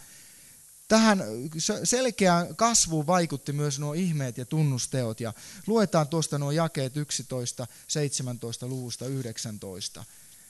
A: Tähän selkeään kasvuun vaikutti myös nuo ihmeet ja tunnusteot ja luetaan tuosta nuo jakeet yksitoista, seitsemäntoista luvusta yhdeksäntoista.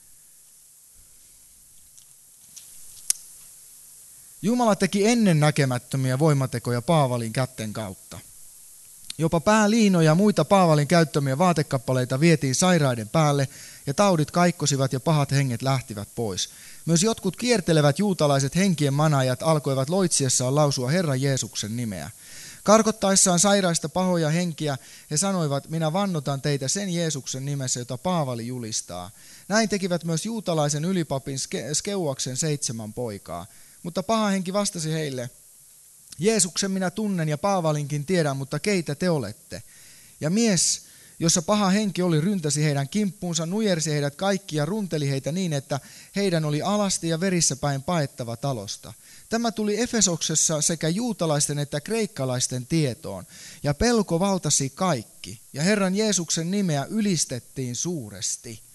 A: Jumala teki ennen näkemättömiä voimatekoja Paavalin kätten kautta. Jopa pääliinoja ja muita Paavalin käyttämiä vaatekappaleita vietiin sairaiden päälle ja taudit kaikkosivat ja pahat henget lähtivät pois. Myös jotkut kiertelevät juutalaiset henkien manaajat alkoivat loitsiessaan lausua Herran Jeesuksen nimeä. Karkottaessaan sairaista pahoja henkiä he sanoivat, minä vannotan teitä sen Jeesuksen nimessä, jota Paavali julistaa. Näin tekivät myös juutalaisen ylipapin Skeuaksen seitsemän poikaa. Mutta paha henki vastasi heille, Jeesuksen minä tunnen ja Paavalinkin tiedän, mutta keitä te olette? Ja mies, jossa paha henki oli, ryntäsi heidän kimppuunsa, nujersi heidät kaikki ja runteli heitä niin, että heidän oli alasti ja verissä päin paettava talosta. Tämä tuli Efesoksessa sekä juutalaisten että kreikkalaisten tietoon, ja pelko valtasi kaikki, ja Herran Jeesuksen nimeä ylistettiin suuresti.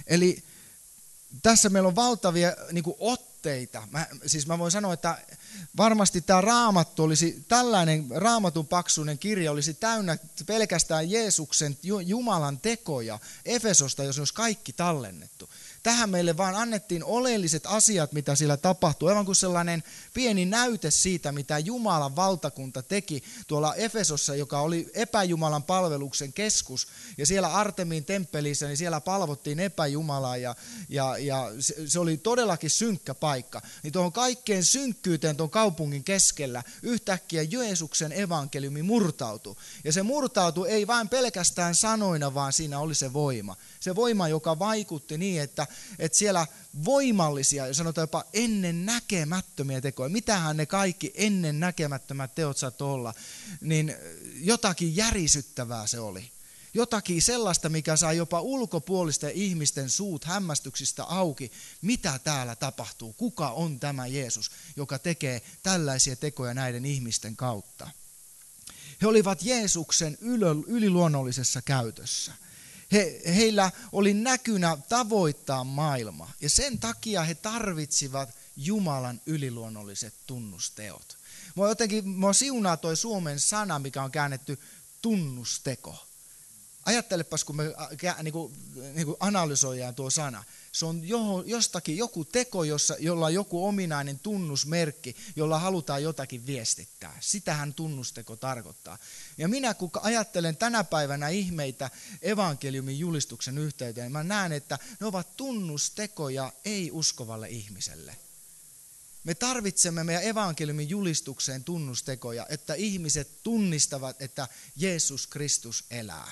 A: Eli tässä meillä on valtavia niin kuin otteita. Mä, siis mä voin sanoa, että varmasti tämä Raamattu olisi, tällainen Raamatun paksuinen kirja olisi täynnä pelkästään Jeesuksen, Jumalan tekoja Efesosta, jos ne olisi kaikki tallennettu. Tähän meille vaan annettiin oleelliset asiat, mitä siellä tapahtuu, aivan kuin sellainen pieni näyte siitä, mitä Jumalan valtakunta teki tuolla Efesossa, joka oli epäjumalan palveluksen keskus. Ja siellä Artemiin temppelissä, niin siellä palvottiin epäjumalaa ja, ja, ja se oli todellakin synkkä paikka. Niin tuohon kaikkeen synkkyyteen tuon kaupungin keskellä yhtäkkiä Jeesuksen evankeliumi murtautui. Ja se murtautui ei vain pelkästään sanoina, vaan siinä oli se voima. Se voima, joka vaikutti niin, että, että siellä voimallisia, sanotaan jopa ennen näkemättömiä tekoja, mitähän ne kaikki ennen näkemättömät teot saattoi olla, niin jotakin järisyttävää se oli. Jotakin sellaista, mikä sai jopa ulkopuolisten ihmisten suut hämmästyksistä auki, mitä täällä tapahtuu, kuka on tämä Jeesus, joka tekee tällaisia tekoja näiden ihmisten kautta. He olivat Jeesuksen yliluonnollisessa käytössä. He, heillä oli näkynä tavoittaa maailma ja sen takia he tarvitsivat Jumalan yliluonnolliset tunnusteot. Mua jotenkin mua siunaa toi Suomen sana, mikä on käännetty tunnusteko. Ajattelepas, kun me niin kuin, niin kuin analysoidaan tuo sana. Se on jostakin joku teko, jossa, jolla on joku ominainen tunnusmerkki, jolla halutaan jotakin viestittää. Sitähän tunnusteko tarkoittaa. Ja minä kun ajattelen tänä päivänä ihmeitä evankeliumin julistuksen yhteyteen, niin mä näen, että ne ovat tunnustekoja ei-uskovalle ihmiselle. Me tarvitsemme meidän evankeliumin julistukseen tunnustekoja, että ihmiset tunnistavat, että Jeesus Kristus elää.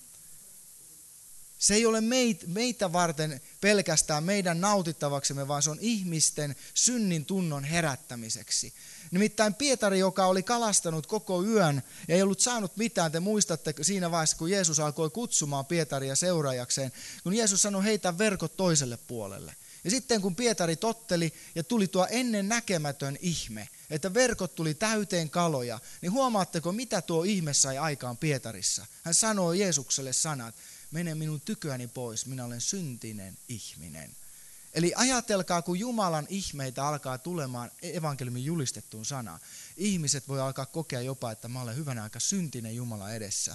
A: Se ei ole meitä varten pelkästään meidän nautittavaksemme, vaan se on ihmisten synnin tunnon herättämiseksi. Nimittäin Pietari, joka oli kalastanut koko yön ja ei ollut saanut mitään, te muistatte siinä vaiheessa, kun Jeesus alkoi kutsumaan Pietaria seuraajakseen, kun Jeesus sanoi heitä verkot toiselle puolelle. Ja sitten kun Pietari totteli ja tuli tuo ennen näkemätön ihme, että verkot tuli täyteen kaloja, niin huomaatteko, mitä tuo ihme sai aikaan Pietarissa? Hän sanoi Jeesukselle sanat, mene minun tyköäni pois, minä olen syntinen ihminen. Eli ajatelkaa, kun Jumalan ihmeitä alkaa tulemaan evankeliumin julistettuun sanaan. Ihmiset voi alkaa kokea jopa, että mä olen hyvänä aika syntinen Jumala edessä.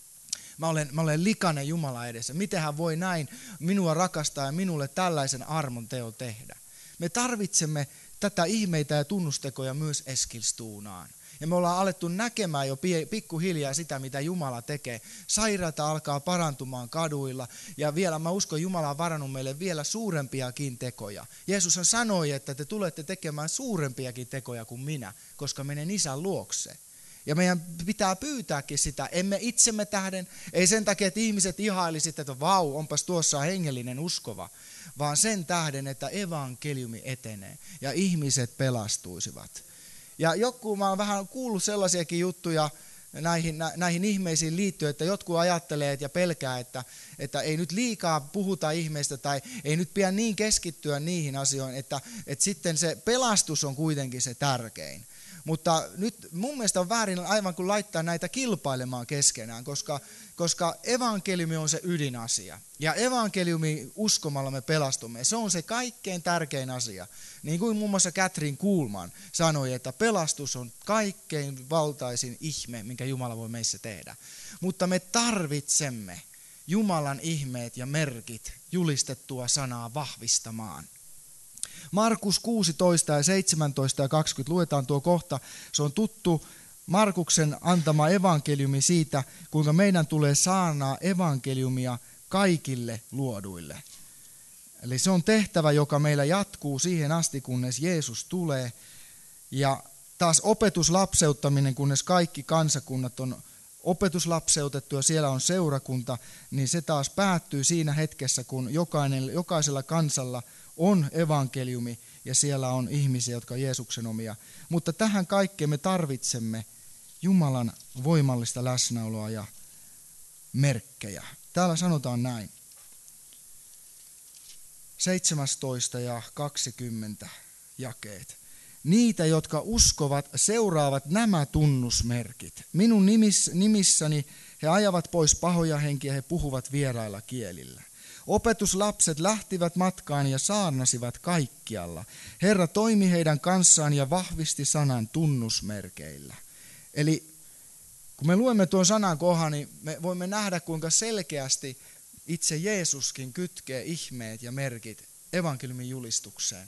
A: Mä olen, mä olen likainen Jumala edessä. Miten hän voi näin minua rakastaa ja minulle tällaisen armon teo tehdä? Me tarvitsemme tätä ihmeitä ja tunnustekoja myös Eskilstuunaan. Ja me ollaan alettu näkemään jo pikkuhiljaa sitä, mitä Jumala tekee. Sairaita alkaa parantumaan kaduilla ja vielä mä uskon, Jumala on varannut meille vielä suurempiakin tekoja. Jeesushan sanoi, että te tulette tekemään suurempiakin tekoja kuin minä, koska menen Isän luokse. Ja meidän pitää pyytääkin sitä, emme itsemme tähden, ei sen takia, että ihmiset ihailisivat, että vau, onpas tuossa hengellinen uskova, vaan sen tähden, että evankeliumi etenee ja ihmiset pelastuisivat. Ja joku, mä oon vähän kuullut sellaisiakin juttuja näihin, näihin ihmeisiin liittyen, että jotkut ajattelee ja pelkää, että, että ei nyt liikaa puhuta ihmeistä tai ei nyt pidä niin keskittyä niihin asioihin, että, että sitten se pelastus on kuitenkin se tärkein. Mutta nyt mun mielestä on väärin aivan kuin laittaa näitä kilpailemaan keskenään, koska, koska evankeliumi on se ydinasia. Ja evankeliumi uskomalla me pelastumme. Se on se kaikkein tärkein asia. Niin kuin muun muassa Catherine Kuhlman sanoi, että pelastus on kaikkein valtaisin ihme, minkä Jumala voi meissä tehdä. Mutta me tarvitsemme Jumalan ihmeet ja merkit julistettua sanaa vahvistamaan. Markus kuusitoista ja seitsemäntoista ja kaksikymmentä, luetaan tuo kohta, se on tuttu Markuksen antama evankeliumi siitä, kuinka meidän tulee saarnaa evankeliumia kaikille luoduille. Eli se on tehtävä, joka meillä jatkuu siihen asti, kunnes Jeesus tulee. Ja taas opetuslapseuttaminen, kunnes kaikki kansakunnat on opetuslapseutettu ja siellä on seurakunta, niin se taas päättyy siinä hetkessä, kun jokainen, jokaisella kansalla on evankeliumi ja siellä on ihmisiä, jotka on Jeesuksen omia. Mutta tähän kaikkeen me tarvitsemme Jumalan voimallista läsnäoloa ja merkkejä. Täällä sanotaan näin. seitsemäntoista ja kaksikymmentä jakeet. Niitä, jotka uskovat, seuraavat nämä tunnusmerkit. Minun nimis, nimissäni he ajavat pois pahoja henkiä, he puhuvat vierailla kielillä. Opetuslapset lähtivät matkaan ja saarnasivat kaikkialla. Herra toimi heidän kanssaan ja vahvisti sanan tunnusmerkeillä. Eli kun me luemme tuon sanan kohan, niin me voimme nähdä, kuinka selkeästi itse Jeesuskin kytkee ihmeet ja merkit evankeliumin julistukseen.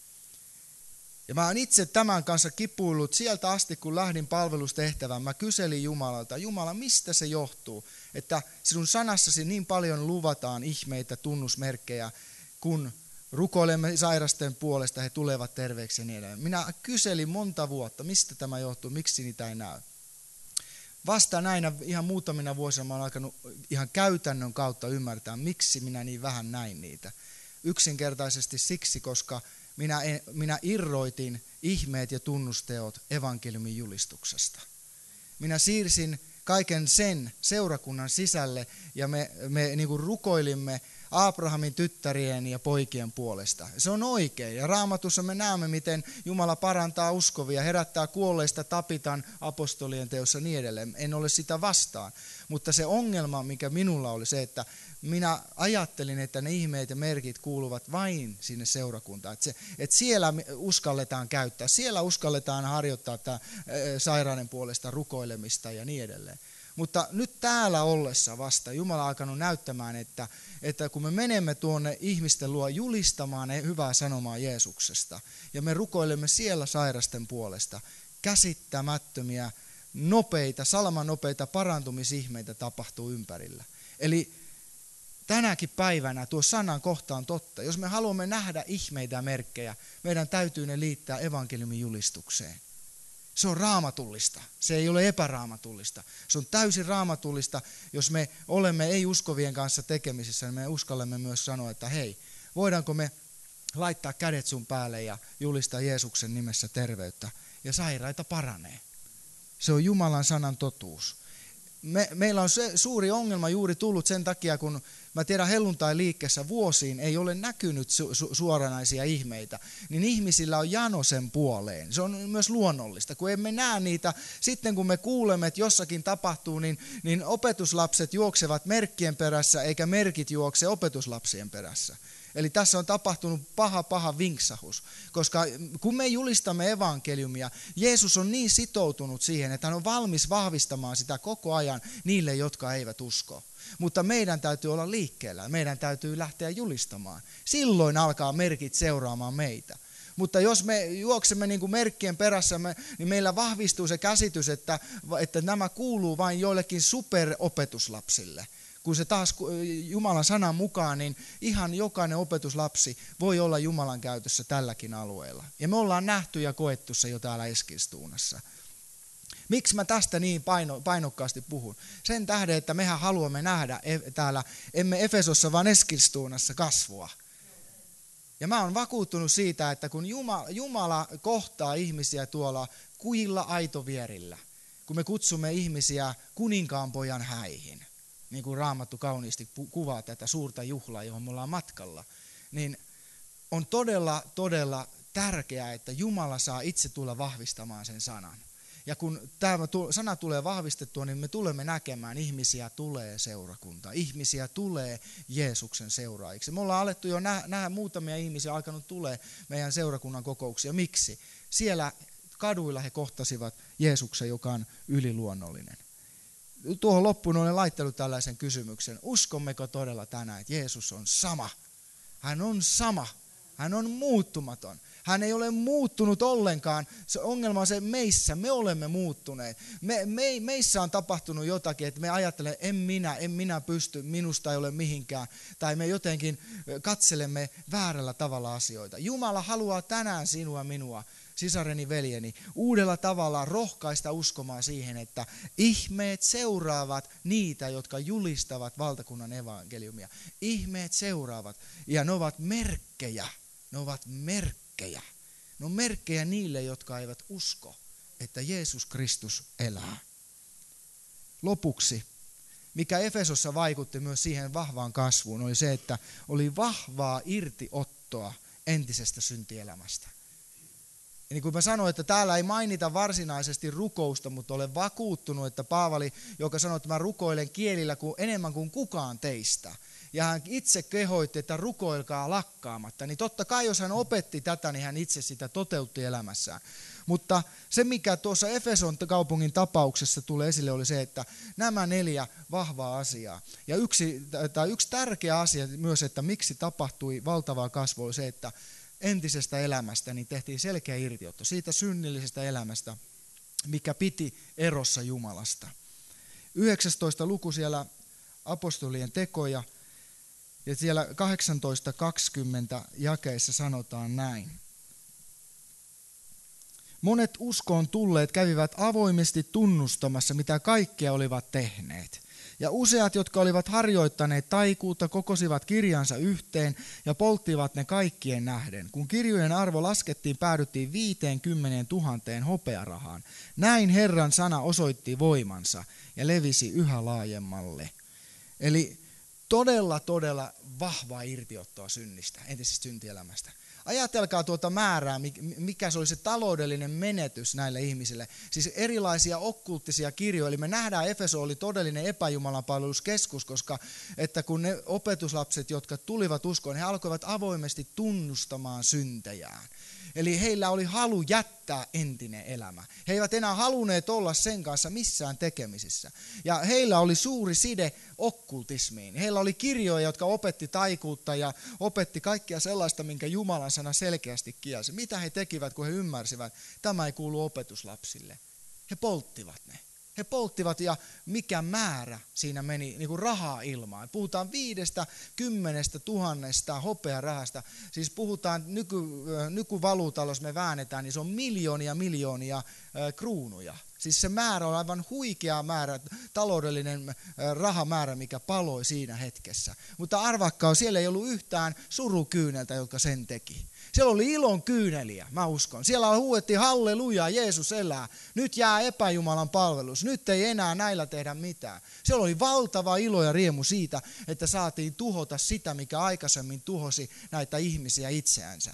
A: Ja mä oon itse tämän kanssa kipuillut sieltä asti, kun lähdin palvelustehtävään. Mä kyselin Jumalalta, Jumala, mistä se johtuu, että sinun sanassasi niin paljon luvataan ihmeitä, tunnusmerkkejä, kun rukoilemme sairasten puolesta, he tulevat terveeksi ja niin edelleen. Minä kyselin monta vuotta, mistä tämä johtuu, miksi niitä ei näy. Vasta näinä ihan muutamina vuosina mä oon alkanut ihan käytännön kautta ymmärtää, miksi minä niin vähän näin niitä. Yksinkertaisesti siksi, koska minä, minä irroitin ihmeet ja tunnusteot evankeliumin julistuksesta. Minä siirsin kaiken sen seurakunnan sisälle ja me, me niin kuin rukoilimme Abrahamin tyttärien ja poikien puolesta. Se on oikein. Ja Raamatussa me näemme, miten Jumala parantaa uskovia, herättää kuolleista Tapitan apostolien teossa ja niin edelleen. En ole sitä vastaan. Mutta se ongelma, mikä minulla oli se, että minä ajattelin, että ne ihmeet ja merkit kuuluvat vain sinne seurakuntaan. Että, se, että siellä uskalletaan käyttää, siellä uskalletaan harjoittaa tämä sairauden puolesta rukoilemista ja niin edelleen. Mutta nyt täällä ollessa vasta Jumala on alkanut näyttämään, että, että kun me menemme tuonne ihmisten luo julistamaan hyvää sanomaa Jeesuksesta, ja me rukoilemme siellä sairasten puolesta, käsittämättömiä, nopeita, salmanopeita parantumisihmeitä tapahtuu ympärillä. Eli tänäkin päivänä tuo sanan kohta on totta. Jos me haluamme nähdä ihmeitä ja merkkejä, meidän täytyy ne liittää evankeliumin julistukseen. Se on raamatullista, se ei ole epäraamatullista. Se on täysin raamatullista, jos me olemme ei-uskovien kanssa tekemisissä, niin me uskallamme myös sanoa, että hei, voidaanko me laittaa kädet sun päälle ja julistaa Jeesuksen nimessä terveyttä, ja sairaita paranee. Se on Jumalan sanan totuus. Me, meillä on se suuri ongelma juuri tullut sen takia, kun mä tiedän helluntai-liikkeessä vuosiin ei ole näkynyt su, su, suoranaisia ihmeitä, niin ihmisillä on jano sen puoleen. Se on myös luonnollista, kun emme näe niitä. Sitten kun me kuulemme, että jossakin tapahtuu, niin, niin opetuslapset juoksevat merkkien perässä, eikä merkit juokse opetuslapsien perässä. Eli tässä on tapahtunut paha, paha vinksahus, koska kun me julistamme evankeliumia, Jeesus on niin sitoutunut siihen, että hän on valmis vahvistamaan sitä koko ajan niille, jotka eivät usko. Mutta meidän täytyy olla liikkeellä, meidän täytyy lähteä julistamaan. Silloin alkaa merkit seuraamaan meitä. Mutta jos me juoksemme niin kuin merkkien perässä, niin meillä vahvistuu se käsitys, että, että nämä kuuluu vain joillekin superopetuslapsille. Kun se taas Jumalan sanan mukaan, niin ihan jokainen opetuslapsi voi olla Jumalan käytössä tälläkin alueella. Ja me ollaan nähty ja koettu se jo täällä Eskilstuunassa. Miksi mä tästä niin paino, painokkaasti puhun? Sen tähden, että mehän haluamme nähdä täällä, emme Efesossa, vaan Eskilstuunassa kasvua. Ja mä oon vakuuttunut siitä, että kun Jumala, Jumala kohtaa ihmisiä tuolla kujilla aitovierillä, kun me kutsumme ihmisiä kuninkaanpojan häihin, niin kuin Raamattu kauniisti kuvaa tätä suurta juhlaa, johon me ollaan matkalla, niin on todella, todella tärkeää, että Jumala saa itse tulla vahvistamaan sen sanan. Ja kun tämä sana tulee vahvistettua, niin me tulemme näkemään, ihmisiä tulee seurakuntaan, ihmisiä tulee Jeesuksen seuraajiksi. Me ollaan alettu jo nähdä, nähdä muutamia ihmisiä alkanut tulee meidän seurakunnan kokouksia. Miksi? Siellä kaduilla he kohtasivat Jeesuksen, joka on yliluonnollinen. Tuohon loppuun olen laittanut tällaisen kysymyksen. Uskommeko todella tänään, että Jeesus on sama? Hän on sama. Hän on muuttumaton. Hän ei ole muuttunut ollenkaan. Se ongelma on se meissä. Me olemme muuttuneet. Me, me, meissä on tapahtunut jotakin, että me ajattelemme, en minä, en minä pysty, minusta ei ole mihinkään. Tai me jotenkin katselemme väärällä tavalla asioita. Jumala haluaa tänään sinua minua, sisareni, veljeni, uudella tavalla rohkaista uskomaan siihen, että ihmeet seuraavat niitä, jotka julistavat valtakunnan evankeliumia. Ihmeet seuraavat ja ne ovat merkkejä. Ne ovat merkkejä. Ne on merkkejä niille, jotka eivät usko, että Jeesus Kristus elää. Lopuksi, mikä Efesossa vaikutti myös siihen vahvaan kasvuun, oli se, että oli vahvaa irtiottoa entisestä syntielämästä. niin kuin mä sanoin, että täällä ei mainita varsinaisesti rukousta, mutta olen vakuuttunut, että Paavali, joka sanoi, että mä rukoilen kielillä kuin, enemmän kuin kukaan teistä, ja hän itse kehoitti, että rukoilkaa lakkaamatta, niin totta kai jos hän opetti tätä, niin hän itse sitä toteutti elämässään. Mutta se, mikä tuossa Efeson kaupungin tapauksessa tulee esille, oli se, että nämä neljä vahvaa asiaa. Ja yksi, tai yksi tärkeä asia myös, että miksi tapahtui valtavaa kasvua, oli se, että entisestä elämästä niin tehtiin selkeä irtiotto siitä synnillisestä elämästä, mikä piti erossa Jumalasta. yhdeksästoista luku siellä apostolien tekoja, ja siellä kahdeksantoista kaksikymmentä jakeissa sanotaan näin. Monet uskoon tulleet kävivät avoimesti tunnustamassa, mitä kaikkea olivat tehneet. Ja useat, jotka olivat harjoittaneet taikuutta, kokosivat kirjansa yhteen ja polttivat ne kaikkien nähden. Kun kirjojen arvo laskettiin, päädyttiin viiteenkymmeneen tuhanteen hopearahaan. Näin Herran sana osoitti voimansa ja levisi yhä laajemmalle. Eli todella, todella vahvaa irtiottoa synnistä, entisestä syntielämästä. Ajatelkaa tuota määrää, mikä se oli se taloudellinen menetys näille ihmisille. Siis erilaisia okkulttisia kirjoja, eli me nähdään, Efeso oli todellinen epäjumalan palveluskeskus, koska että kun ne opetuslapset, jotka tulivat uskoon, he alkoivat avoimesti tunnustamaan syntejään. Eli heillä oli halu jättää entinen elämä. He eivät enää halunneet olla sen kanssa missään tekemisissä. Ja heillä oli suuri side okkultismiin. Heillä oli kirjoja, jotka opetti taikuutta ja opetti kaikkia sellaista, minkä Jumalan sana selkeästi kielsi. Mitä he tekivät, kun he ymmärsivät, tämä ei kuulu opetuslapsille? He polttivat ne. He polttivat ja mikä määrä siinä meni niin kuin rahaa ilmaan. Puhutaan viidestä, kymmenestä tuhannesta hopearahasta. Siis puhutaan nyky, nykyvaluutalla, jos me väännetään, niin se on miljoonia miljoonia äh, kruunuja. Siis se määrä on aivan huikea määrä, taloudellinen äh, rahamäärä, mikä paloi siinä hetkessä. Mutta arvakkaa, siellä ei ollut yhtään surukyyneltä, jotka sen teki. Siellä oli ilon kyyneliä, mä uskon. Siellä huuettiin halleluja, Jeesus elää. Nyt jää epäjumalan palvelus. Nyt ei enää näillä tehdä mitään. Siellä oli valtava ilo ja riemu siitä, että saatiin tuhota sitä, mikä aikaisemmin tuhosi näitä ihmisiä itseänsä.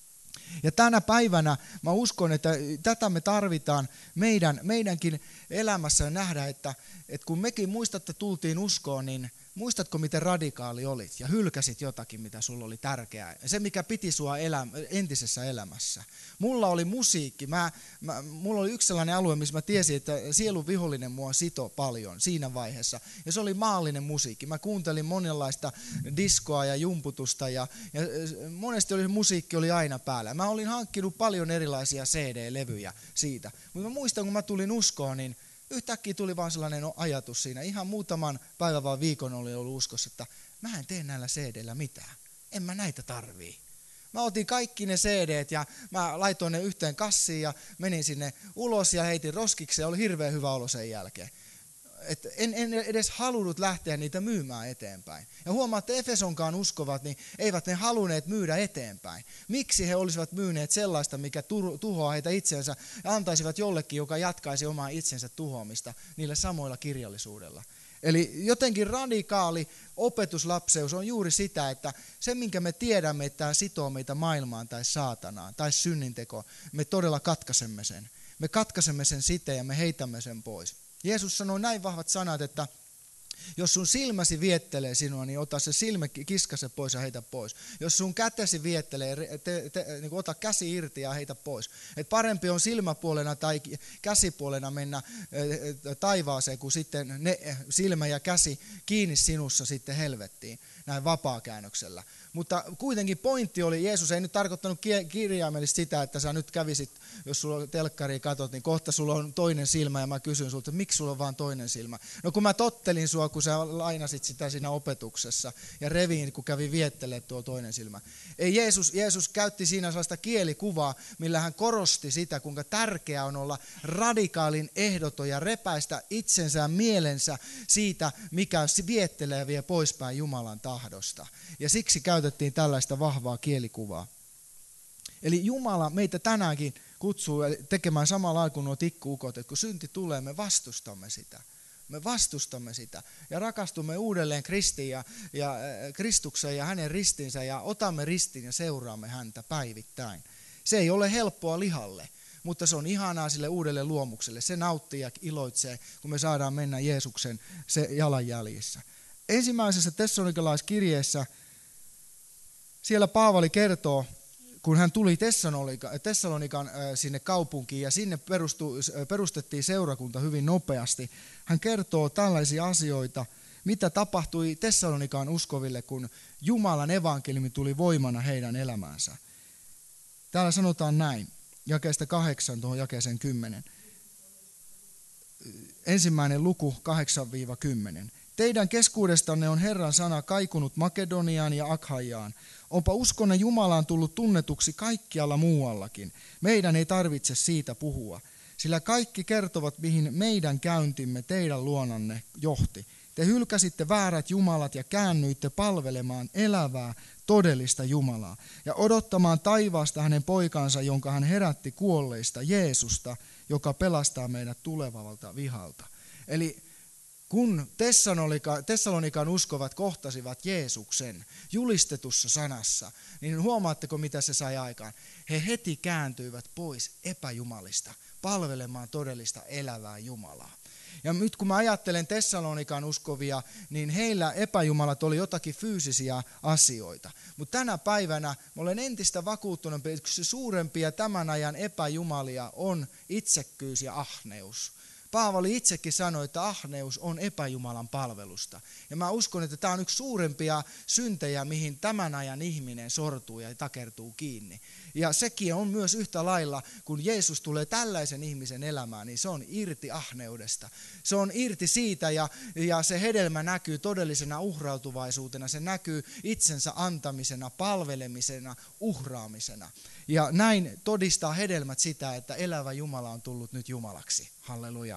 A: Ja tänä päivänä mä uskon, että tätä me tarvitaan meidän, meidänkin elämässä nähdä, että, että kun mekin muistatte tultiin uskoon, niin muistatko, miten radikaali olit ja hylkäsit jotakin, mitä sulla oli tärkeää. Se, mikä piti sua elä, entisessä elämässä. Mulla oli musiikki. Mä, mä, mulla oli yksi sellainen alue, missä mä tiesin, että sielun vihollinen mua sito paljon siinä vaiheessa. Ja se oli maallinen musiikki. Mä kuuntelin monenlaista diskoa ja jumputusta ja, ja monesti oli, musiikki oli aina päällä. Mä olin hankkinut paljon erilaisia C D-levyjä siitä. Mutta mä muistan, kun mä tulin uskoon, niin yhtäkkiä tuli vaan sellainen ajatus siinä. Ihan muutaman päivän vaan viikon oli ollut uskossa, että mä en tee näillä C D:llä mitään. En mä näitä tarvii. Mä otin kaikki ne C D:t ja mä laitoin ne yhteen kassiin ja menin sinne ulos ja heitin roskiksi ja oli hirveän hyvä olo sen jälkeen. Et en, en edes halunnut lähteä niitä myymään eteenpäin. Ja huomaatte, Efesonkaan uskovat, niin eivät ne halunneet myydä eteenpäin. Miksi he olisivat myyneet sellaista, mikä tuhoaa heitä itsensä ja antaisivat jollekin, joka jatkaisi omaa itsensä tuhoamista niillä samoilla kirjallisuudella. Eli jotenkin radikaali opetuslapseus on juuri sitä, että se minkä me tiedämme, että tämä sitoo meitä maailmaan tai saatanaan tai synnintekoon, me todella katkaisemme sen. Me katkaisemme sen siteen ja me heitämme sen pois. Jeesus sanoi näin vahvat sanat, että jos sun silmäsi viettelee sinua, niin ota se silmä, kiska se pois ja heitä pois. Jos sun kätesi viettelee, te, te, niin ota käsi irti ja heitä pois. Et parempi on silmäpuolena tai käsipuolena mennä taivaaseen, kuin sitten ne, silmä ja käsi kiinni sinussa sitten helvettiin, näin vapaakäännöksellä. Mutta kuitenkin pointti oli, Jeesus ei nyt tarkoittanut kirjaimellisesti sitä, että sä nyt kävisit, jos sulla telkkaria katot, niin kohta sulla on toinen silmä ja mä kysyn sulta, että miksi sulla on vaan toinen silmä? No kun mä tottelin sua, kun sä lainasit sitä siinä opetuksessa ja reviin, kun kävi viettelemään tuo toinen silmä. Ei Jeesus, Jeesus käytti siinä sellaista kielikuvaa, millä hän korosti sitä, kuinka tärkeää on olla radikaalin ehdoton ja repäistä itsensä ja mielensä siitä, mikä viettelee ja vie poispäin Jumalan tahdosta. Ja siksi käytettiin tällaista vahvaa kielikuvaa. Eli Jumala meitä tänäänkin kutsuu tekemään samalla lailla kuin nuo tikkuukot, että kun synti tulee, me vastustamme sitä. Me vastustamme sitä ja rakastumme uudelleen Kristiin ja, ja Kristukseen ja hänen ristinsä ja otamme ristin ja seuraamme häntä päivittäin. Se ei ole helppoa lihalle, mutta se on ihanaa sille uudelle luomukselle. Se nauttii ja iloitsee, kun me saadaan mennä Jeesuksen se jalanjäljissä. Ensimmäisessä Tessalonikalaiskirjeessä siellä Paavali kertoo, kun hän tuli Tessalonikan sinne kaupunkiin ja sinne perustettiin seurakunta hyvin nopeasti. Hän kertoo tällaisia asioita, mitä tapahtui Tessalonikan uskoville, kun Jumalan evankeliumi tuli voimana heidän elämäänsä. Täällä sanotaan näin, jakeesta kahdeksan tuohon jakeeseen kymmenen. Ensimmäinen luku kahdeksan kymmenen. Teidän keskuudestanne on Herran sana kaikunut Makedoniaan ja Akhaiaan. Onpa uskonne Jumalaan tullut tunnetuksi kaikkialla muuallakin. Meidän ei tarvitse siitä puhua, sillä kaikki kertovat, mihin meidän käyntimme teidän luonanne johti. Te hylkäsitte väärät jumalat ja käännyitte palvelemaan elävää, todellista Jumalaa ja odottamaan taivaasta hänen poikansa, jonka hän herätti kuolleista, Jeesusta, joka pelastaa meidät tulevalta vihalta. Eli kun Tessalonikan uskovat kohtasivat Jeesuksen julistetussa sanassa, niin huomaatteko mitä se sai aikaan? He heti kääntyivät pois epäjumalista palvelemaan todellista elävää Jumalaa. Ja nyt kun mä ajattelen Tessalonikan uskovia, niin heillä epäjumalat oli jotakin fyysisiä asioita. Mutta tänä päivänä mä olen entistä vakuuttunut, että se suurempia tämän ajan epäjumalia on itsekkyys ja ahneus. Paavali itsekin sanoi, että ahneus on epäjumalan palvelusta. Ja mä uskon, että tämä on yksi suurempia syntejä, mihin tämän ajan ihminen sortuu ja takertuu kiinni. Ja sekin on myös yhtä lailla, kun Jeesus tulee tällaisen ihmisen elämään, niin se on irti ahneudesta. Se on irti siitä ja, ja se hedelmä näkyy todellisena uhrautuvaisuutena. Se näkyy itsensä antamisena, palvelemisena, uhraamisena. Ja näin todistaa hedelmät sitä, että elävä Jumala on tullut nyt Jumalaksi. Halleluja.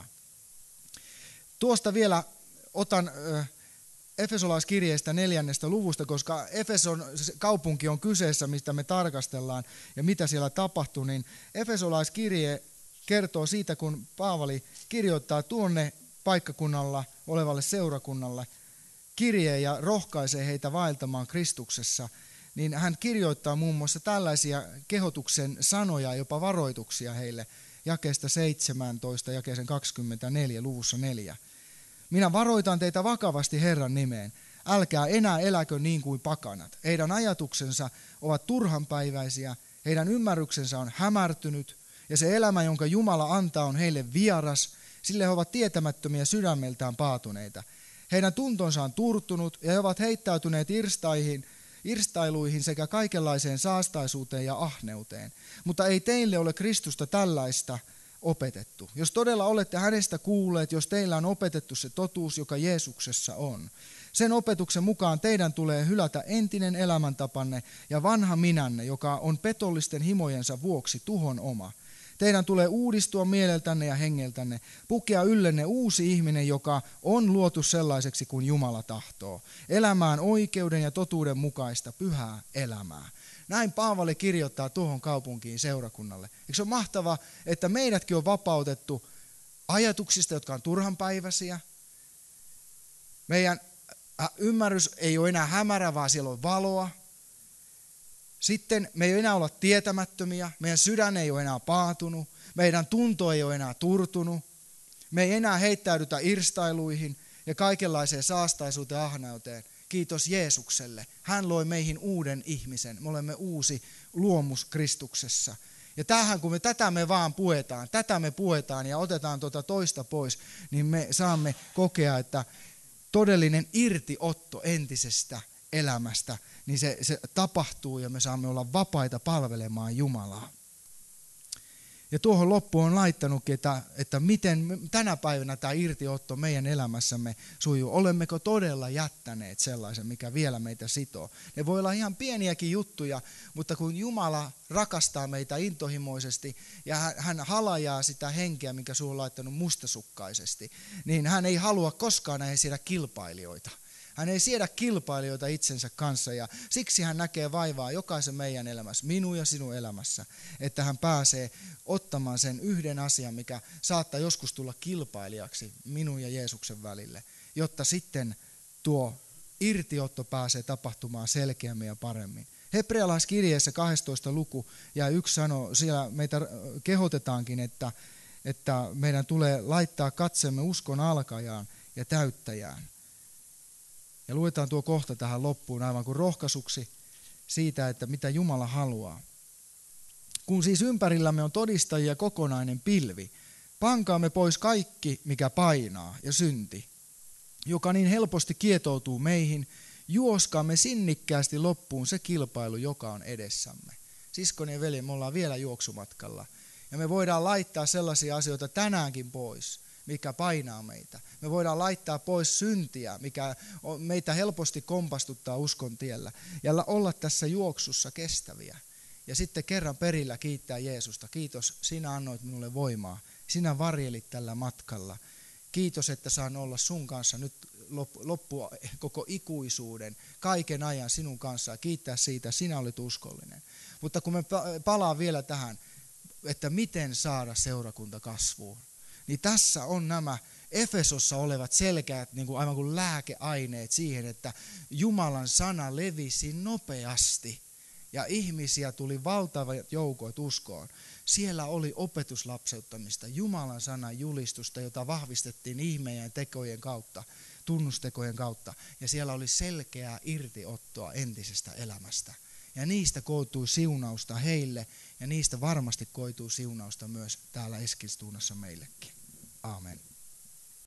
A: Tuosta vielä otan Efesolaiskirjeestä neljännestä luvusta, koska Efeson kaupunki on kyseessä, mistä me tarkastellaan ja mitä siellä tapahtuu, niin Efesolaiskirje kertoo siitä, kun Paavali kirjoittaa tuonne paikkakunnalla olevalle seurakunnalle kirjeen ja rohkaisee heitä vaeltamaan Kristuksessa, niin hän kirjoittaa muun muassa tällaisia kehotuksen sanoja, jopa varoituksia heille, jakeesta seitsemäntoista, jakeeseen kaksikymmentäneljä, luvussa neljä. Minä varoitan teitä vakavasti Herran nimeen. Älkää enää eläkö niin kuin pakanat. Heidän ajatuksensa ovat turhanpäiväisiä, heidän ymmärryksensä on hämärtynyt, ja se elämä, jonka Jumala antaa, on heille vieras, sillä he ovat tietämättömiä sydämeltään paatuneita. Heidän tuntonsa on turtunut, ja he ovat heittäytyneet irstaihin, irstailuihin sekä kaikenlaiseen saastaisuuteen ja ahneuteen. Mutta ei teille ole Kristusta tällaista opetettu. Jos todella olette hänestä kuulleet, jos teillä on opetettu se totuus, joka Jeesuksessa on, sen opetuksen mukaan teidän tulee hylätä entinen elämäntapanne ja vanha minänne, joka on petollisten himojensa vuoksi tuhon oma. Teidän tulee uudistua mieleltänne ja hengeltänne, pukea yllenne uusi ihminen, joka on luotu sellaiseksi kuin Jumala tahtoo, elämään oikeuden ja totuuden mukaista pyhää elämää. Näin Paavali kirjoittaa tuohon kaupunkiin seurakunnalle. Eikö se ole mahtavaa, että meidätkin on vapautettu ajatuksista, jotka on turhanpäiväisiä? Meidän ymmärrys ei ole enää hämärä, vaan siellä on valoa. Sitten me ei enää olla tietämättömiä, meidän sydän ei ole enää paatunut, meidän tunto ei ole enää turtunut, me ei enää heittäydytä irstailuihin ja kaikenlaiseen saastaisuuteen ja ahneuteen. Kiitos Jeesukselle. Hän loi meihin uuden ihmisen. Me olemme uusi luomus Kristuksessa. Ja tähän, kun me tätä me vaan puetaan, tätä me puetaan ja otetaan tuota toista pois, niin me saamme kokea, että todellinen irtiotto entisestä elämästä, niin se, se tapahtuu ja me saamme olla vapaita palvelemaan Jumalaa. Ja tuohon loppuun on laittanutkin, että, että miten tänä päivänä tämä irtiotto meidän elämässämme sujuu. Olemmeko todella jättäneet sellaisen, mikä vielä meitä sitoo? Ne voi olla ihan pieniäkin juttuja, mutta kun Jumala rakastaa meitä intohimoisesti ja hän, hän halajaa sitä henkeä, mikä sinulla on laittanut mustasukkaisesti, niin hän ei halua koskaan näihin siedä kilpailijoita. Hän ei siedä kilpailijoita itsensä kanssa ja siksi hän näkee vaivaa jokaisen meidän elämässä, minun ja sinun elämässä, että hän pääsee ottamaan sen yhden asian, mikä saattaa joskus tulla kilpailijaksi minun ja Jeesuksen välille, jotta sitten tuo irtiotto pääsee tapahtumaan selkeämmin ja paremmin. Hebrealaiskirjeessä kahdestoista luku ja yksi sanoo, siellä meitä kehotetaankin, että, että meidän tulee laittaa katseemme uskon alkajaan ja täyttäjään. Ja luetaan tuo kohta tähän loppuun aivan kuin rohkaisuksi siitä, että mitä Jumala haluaa. Kun siis ympärillämme on todistajia kokonainen pilvi, pankaamme pois kaikki, mikä painaa ja synti, joka niin helposti kietoutuu meihin, juoskaamme sinnikkäästi loppuun se kilpailu, joka on edessämme. Siskoni ja veli, me ollaan vielä juoksumatkalla. Ja me voidaan laittaa sellaisia asioita tänäänkin pois, mikä painaa meitä. Me voidaan laittaa pois syntiä, mikä meitä helposti kompastuttaa uskon tiellä. Ja olla tässä juoksussa kestäviä. Ja sitten kerran perillä kiittää Jeesusta. Kiitos, sinä annoit minulle voimaa. Sinä varjelit tällä matkalla. Kiitos, että saan olla sun kanssa nyt loppua koko ikuisuuden, kaiken ajan sinun kanssa. Kiittää siitä, sinä olet uskollinen. Mutta kun me palaan vielä tähän, että miten saada seurakunta kasvuun, niin tässä on nämä Efesossa olevat selkeät, niin kuin aivan kuin lääkeaineet siihen, että Jumalan sana levisi nopeasti ja ihmisiä tuli valtavat joukot uskoon. Siellä oli opetuslapseuttamista, Jumalan sanan julistusta, jota vahvistettiin ihmeiden tekojen kautta, tunnustekojen kautta. Ja siellä oli selkeää irtiottoa entisestä elämästä. Ja niistä koitui siunausta heille, ja niistä varmasti koituu siunausta myös täällä Eskilstunnassa meillekin. Aamen.